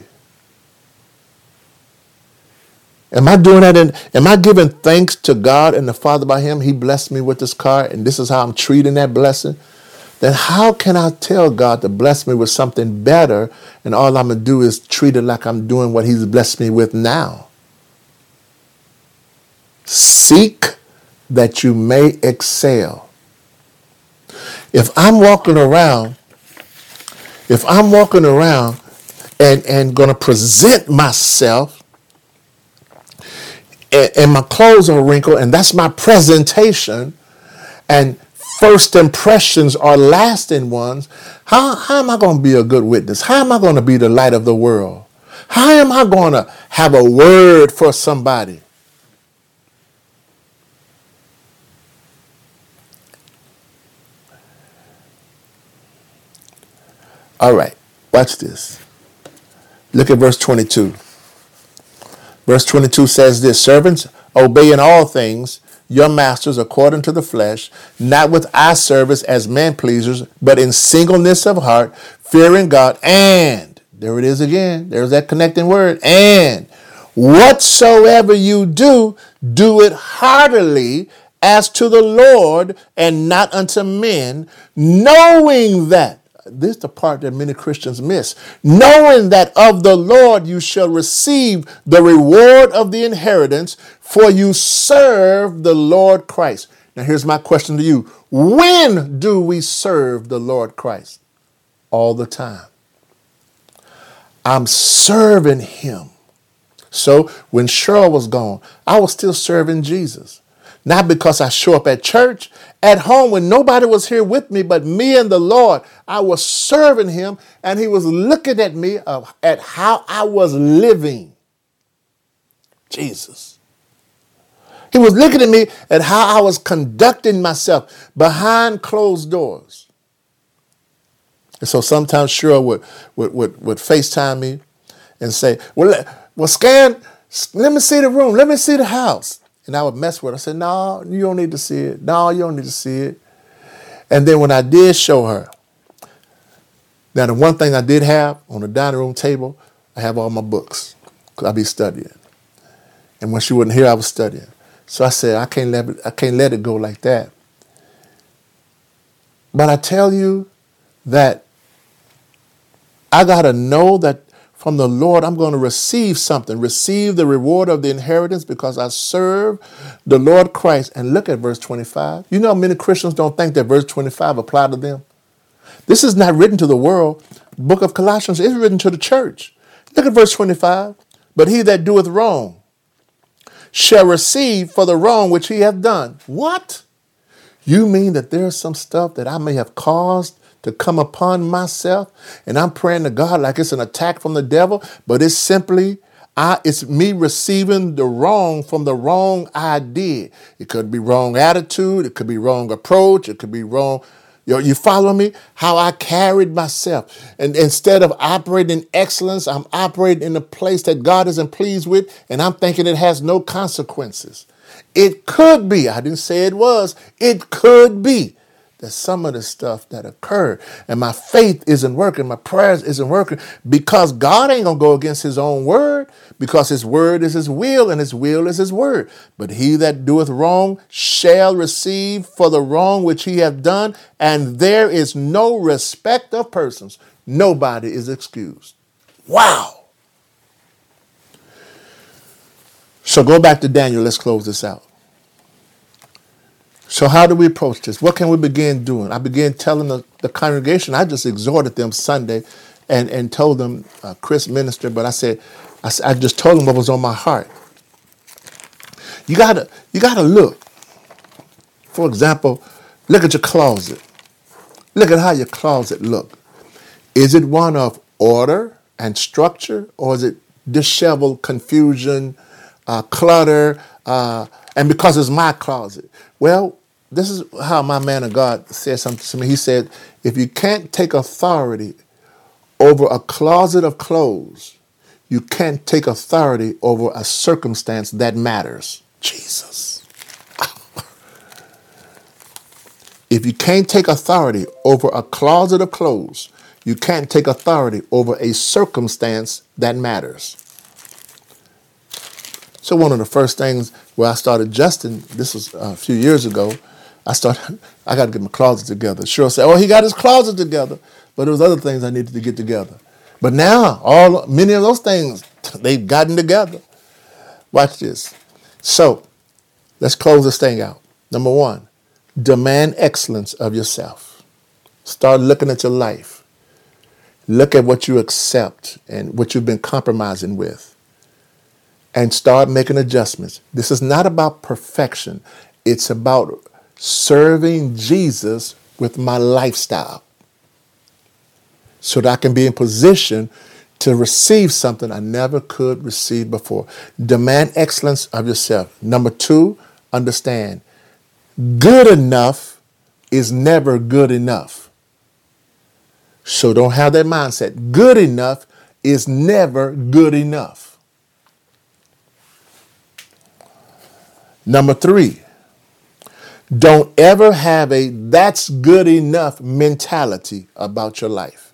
Am I doing that in? Am I giving thanks to God and the Father by him? He blessed me with this car, and this is how I'm treating that blessing. Then how can I tell God to bless me with something better, and all I'm gonna do is treat it like I'm doing what he's blessed me with now? Seek that you may excel. If I'm walking around, if I'm walking around and, and going to present myself and, and my clothes are wrinkled and that's my presentation and first impressions are lasting ones, how, how am I going to be a good witness? How am I going to be the light of the world? How am I going to have a word for somebody? All right, watch this. Look at verse twenty-two. Verse twenty-two says this, servants, obey in all things your masters according to the flesh, not with eye service as man pleasers, but in singleness of heart, fearing God, and, there it is again, there's that connecting word, and whatsoever you do, do it heartily as to the Lord and not unto men, knowing that, this is the part that many Christians miss. Knowing that of the Lord you shall receive the reward of the inheritance, for you serve the Lord Christ. Now here's my question to you. When do we serve the Lord Christ? All the time. I'm serving him. So when Cheryl was gone, I was still serving Jesus. Not because I show up at church, at home when nobody was here with me but me and the Lord. I was serving him, and he was looking at me uh, at how I was living. Jesus. He was looking at me at how I was conducting myself behind closed doors. And so sometimes Cheryl would, would, would, would FaceTime me and say, well, let, well, scan, let me see the room. Let me see the house. And I would mess with her. I said, no, you don't need to see it. No, you don't need to see it. And then when I did show her, now the one thing I did have on the dining room table, I have all my books because I be studying. And when she wasn't here, I was studying. So I said, I can't let it, I can't let it go like that. But I tell you that I got to know that from the Lord, I'm going to receive something, receive the reward of the inheritance because I serve the Lord Christ. And look at verse twenty-five. You know, many Christians don't think that verse twenty-five applies to them. This is not written to the world. The book of Colossians is written to the church. Look at verse twenty-five. But he that doeth wrong shall receive for the wrong which he hath done. What? You mean that there's some stuff that I may have caused to come upon myself, and I'm praying to God like it's an attack from the devil, but it's simply, I, it's me receiving the wrong from the wrong I did. It could be wrong attitude. It could be wrong approach. It could be wrong. You know, you follow me? How I carried myself. And instead of operating in excellence, I'm operating in a place that God isn't pleased with, and I'm thinking it has no consequences. It could be, I didn't say it was, it could be that some of the stuff that occurred and my faith isn't working, my prayers isn't working because God ain't going to go against his own word because his word is his will and his will is his word. But he that doeth wrong shall receive for the wrong which he hath done, and there is no respect of persons. Nobody is excused. Wow. So go back to Daniel. Let's close this out. So how do we approach this? What can we begin doing? I began telling the, the congregation, I just exhorted them Sunday and, and told them, uh, Chris ministered, but I said, I, I just told them what was on my heart. You gotta, you gotta look. For example, look at your closet. Look at how your closet look. Is it one of order and structure, or is it disheveled, confusion, uh, clutter, uh, and because it's my closet? Well, this is how my man of God said something to me. He said, if you can't take authority over a closet of clothes, you can't take authority over a circumstance that matters. Jesus. If you can't take authority over a closet of clothes, you can't take authority over a circumstance that matters. So one of the first things where I started adjusting, this was a few years ago, I started, I got to get my closet together. Cheryl said, oh, he got his closet together. But there was other things I needed to get together. But now, all many of those things, they've gotten together. Watch this. So let's close this thing out. Number one, demand excellence of yourself. Start looking at your life. Look at what you accept and what you've been compromising with. And start making adjustments. This is not about perfection. It's about serving Jesus with my lifestyle so that I can be in position to receive something I never could receive before. Demand excellence of yourself. Number two, understand good enough is never good enough. So don't have that mindset. Good enough is never good enough. Number three, don't ever have a that's good enough mentality about your life.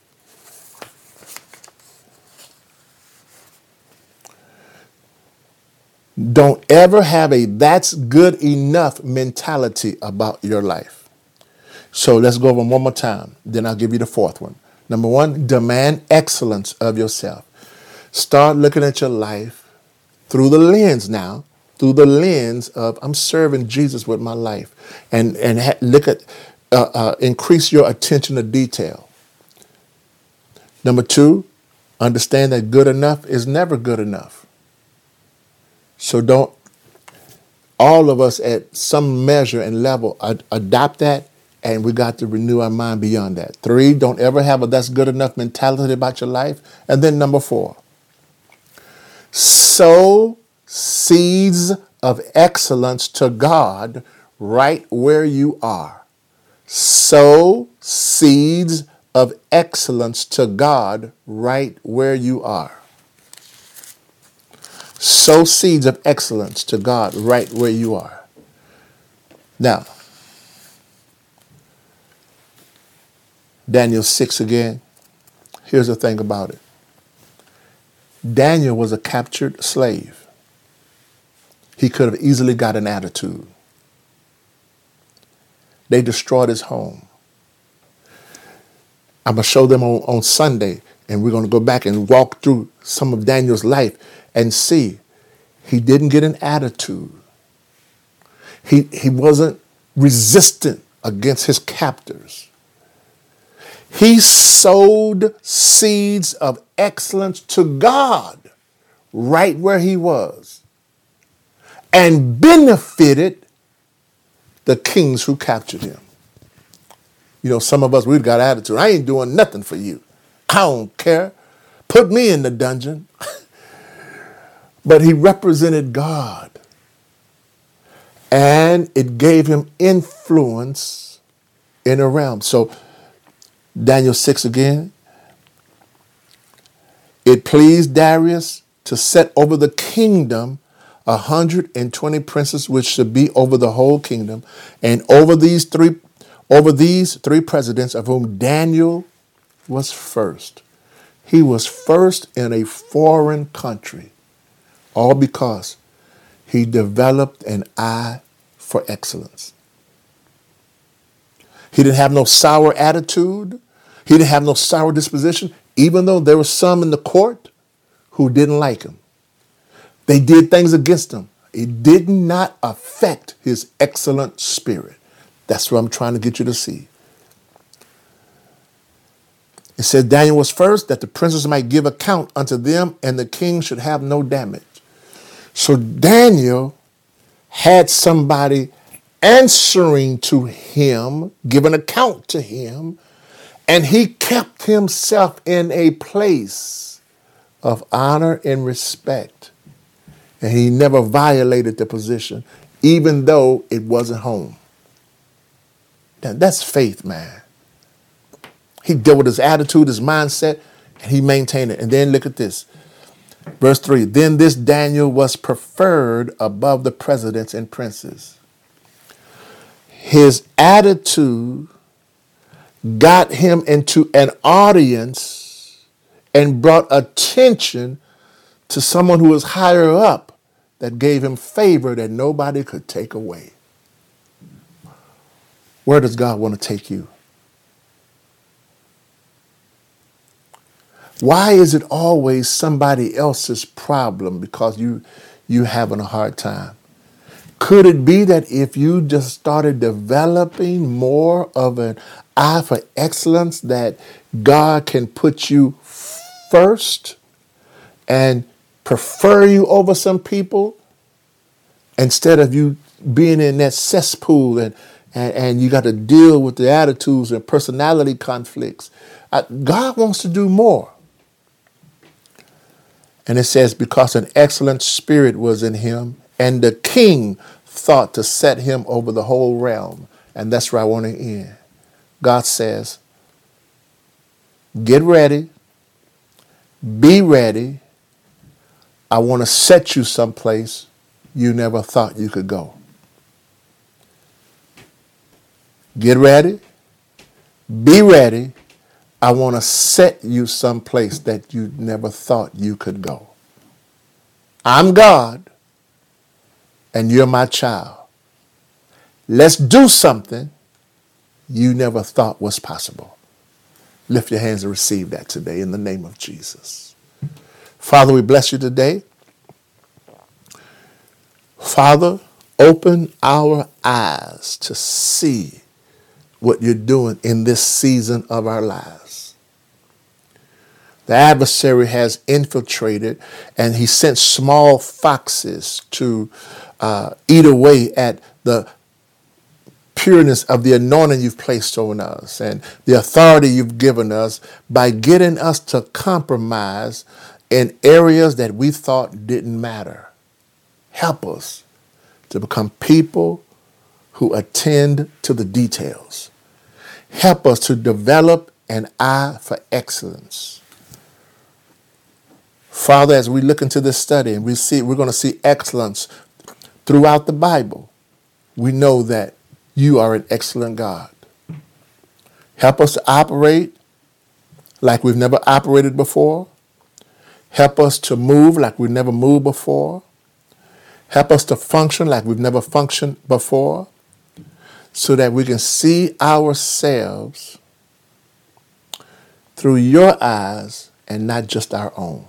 Don't ever have a that's good enough mentality about your life. So let's go over one more time. Then I'll give you the fourth one. Number one, demand excellence of yourself. Start looking at your life through the lens now through the lens of I'm serving Jesus with my life, and and ha- look at uh, uh, increase your attention to detail. Number two, understand that good enough is never good enough. So don't all of us at some measure and level ad- adopt that, and we got to renew our mind beyond that. Three, don't ever have a that's good enough mentality about your life. And then number four, sow seeds of excellence to God right where you are. Sow seeds of excellence to God right where you are. Sow seeds of excellence to God right where you are. Now, Daniel six again. Here's the thing about it. Daniel was a captured slave. He could have easily got an attitude. They destroyed his home. I'm going to show them on, on Sunday, and we're going to go back and walk through some of Daniel's life and see he didn't get an attitude. He, he wasn't resistant against his captors. He sowed seeds of excellence to God right where he was and benefited the kings who captured him. You know, some of us, we've got attitude. I ain't doing nothing for you. I don't care. Put me in the dungeon. But he represented God. And it gave him influence in a realm. So Daniel six again. It pleased Darius to set over the kingdom a hundred and twenty princes, which should be over the whole kingdom, and over these three, over these three presidents, of whom Daniel was first. He was first in a foreign country, all because he developed an eye for excellence. He didn't have no sour attitude. He didn't have no sour disposition, even though there were some in the court who didn't like him. They did things against him. It did not affect his excellent spirit. That's what I'm trying to get you to see. It says Daniel was first, that the princes might give account unto them, and the king should have no damage. So Daniel had somebody answering to him, giving account to him, and he kept himself in a place of honor and respect. And he never violated the position, even though it wasn't home. Now, that's faith, man. He dealt with his attitude, his mindset, and he maintained it. And then look at this. Verse three, then this Daniel was preferred above the presidents and princes. His attitude got him into an audience and brought attention to someone who was higher up that gave him favor that nobody could take away. Where does God want to take you? Why is it always somebody else's problem because you you having a hard time? Could it be that if you just started developing more of an eye for excellence, that God can put you first and prefer you over some people instead of you being in that cesspool and, and, and you got to deal with the attitudes and personality conflicts? Uh, God wants to do more. And it says, because an excellent spirit was in him, and the king thought to set him over the whole realm. And that's where I want to end. God says, get ready, be ready. I want to set you someplace you never thought you could go. Get ready, be ready. I want to set you someplace that you never thought you could go. I'm God, and you're my child. Let's do something you never thought was possible. Lift your hands and receive that today in the name of Jesus. Father, we bless you today. Father, open our eyes to see what you're doing in this season of our lives. The adversary has infiltrated, and he sent small foxes to uh, eat away at the pureness of the anointing you've placed on us and the authority you've given us by getting us to compromise in areas that we thought didn't matter. Help us to become people who attend to the details. Help us to develop an eye for excellence. Father, as we look into this study and we see, we're going to see excellence throughout the Bible, we know that you are an excellent God. Help us to operate like we've never operated before. Help us to move like we've never moved before. Help us to function like we've never functioned before, so that we can see ourselves through your eyes and not just our own.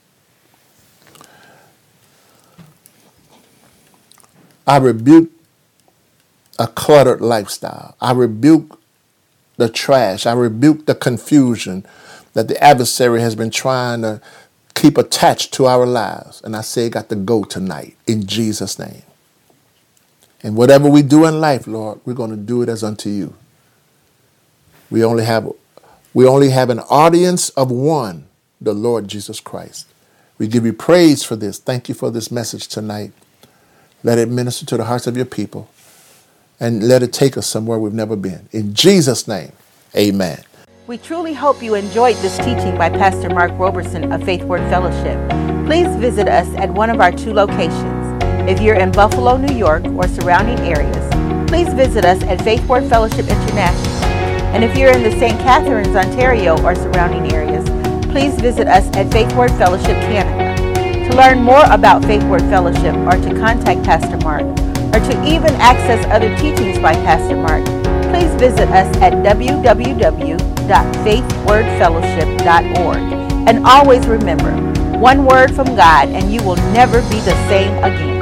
I rebuke a cluttered lifestyle. I rebuke the trash. I rebuke the confusion that the adversary has been trying to keep attached to our lives. And I say it got to go tonight in Jesus' name. And whatever we do in life, Lord, we're going to do it as unto you. We only have we only have an audience of one, the Lord Jesus Christ. We give you praise for this. Thank you for this message tonight. Let it minister to the hearts of your people. And let it take us somewhere we've never been. In Jesus' name, amen. We truly hope you enjoyed this teaching by Pastor Mark Roberson of Faith Word Fellowship. Please visit us at one of our two locations. If you're in Buffalo, New York, or surrounding areas, please visit us at Faith Word Fellowship International. And if you're in the Saint Catharines, Ontario, or surrounding areas, please visit us at Faith Word Fellowship Canada. To learn more about Faith Word Fellowship, or to contact Pastor Mark, or to even access other teachings by Pastor Mark, please visit us at w w w dot faith word fellowship dot org. And always remember, one word from God and you will never be the same again.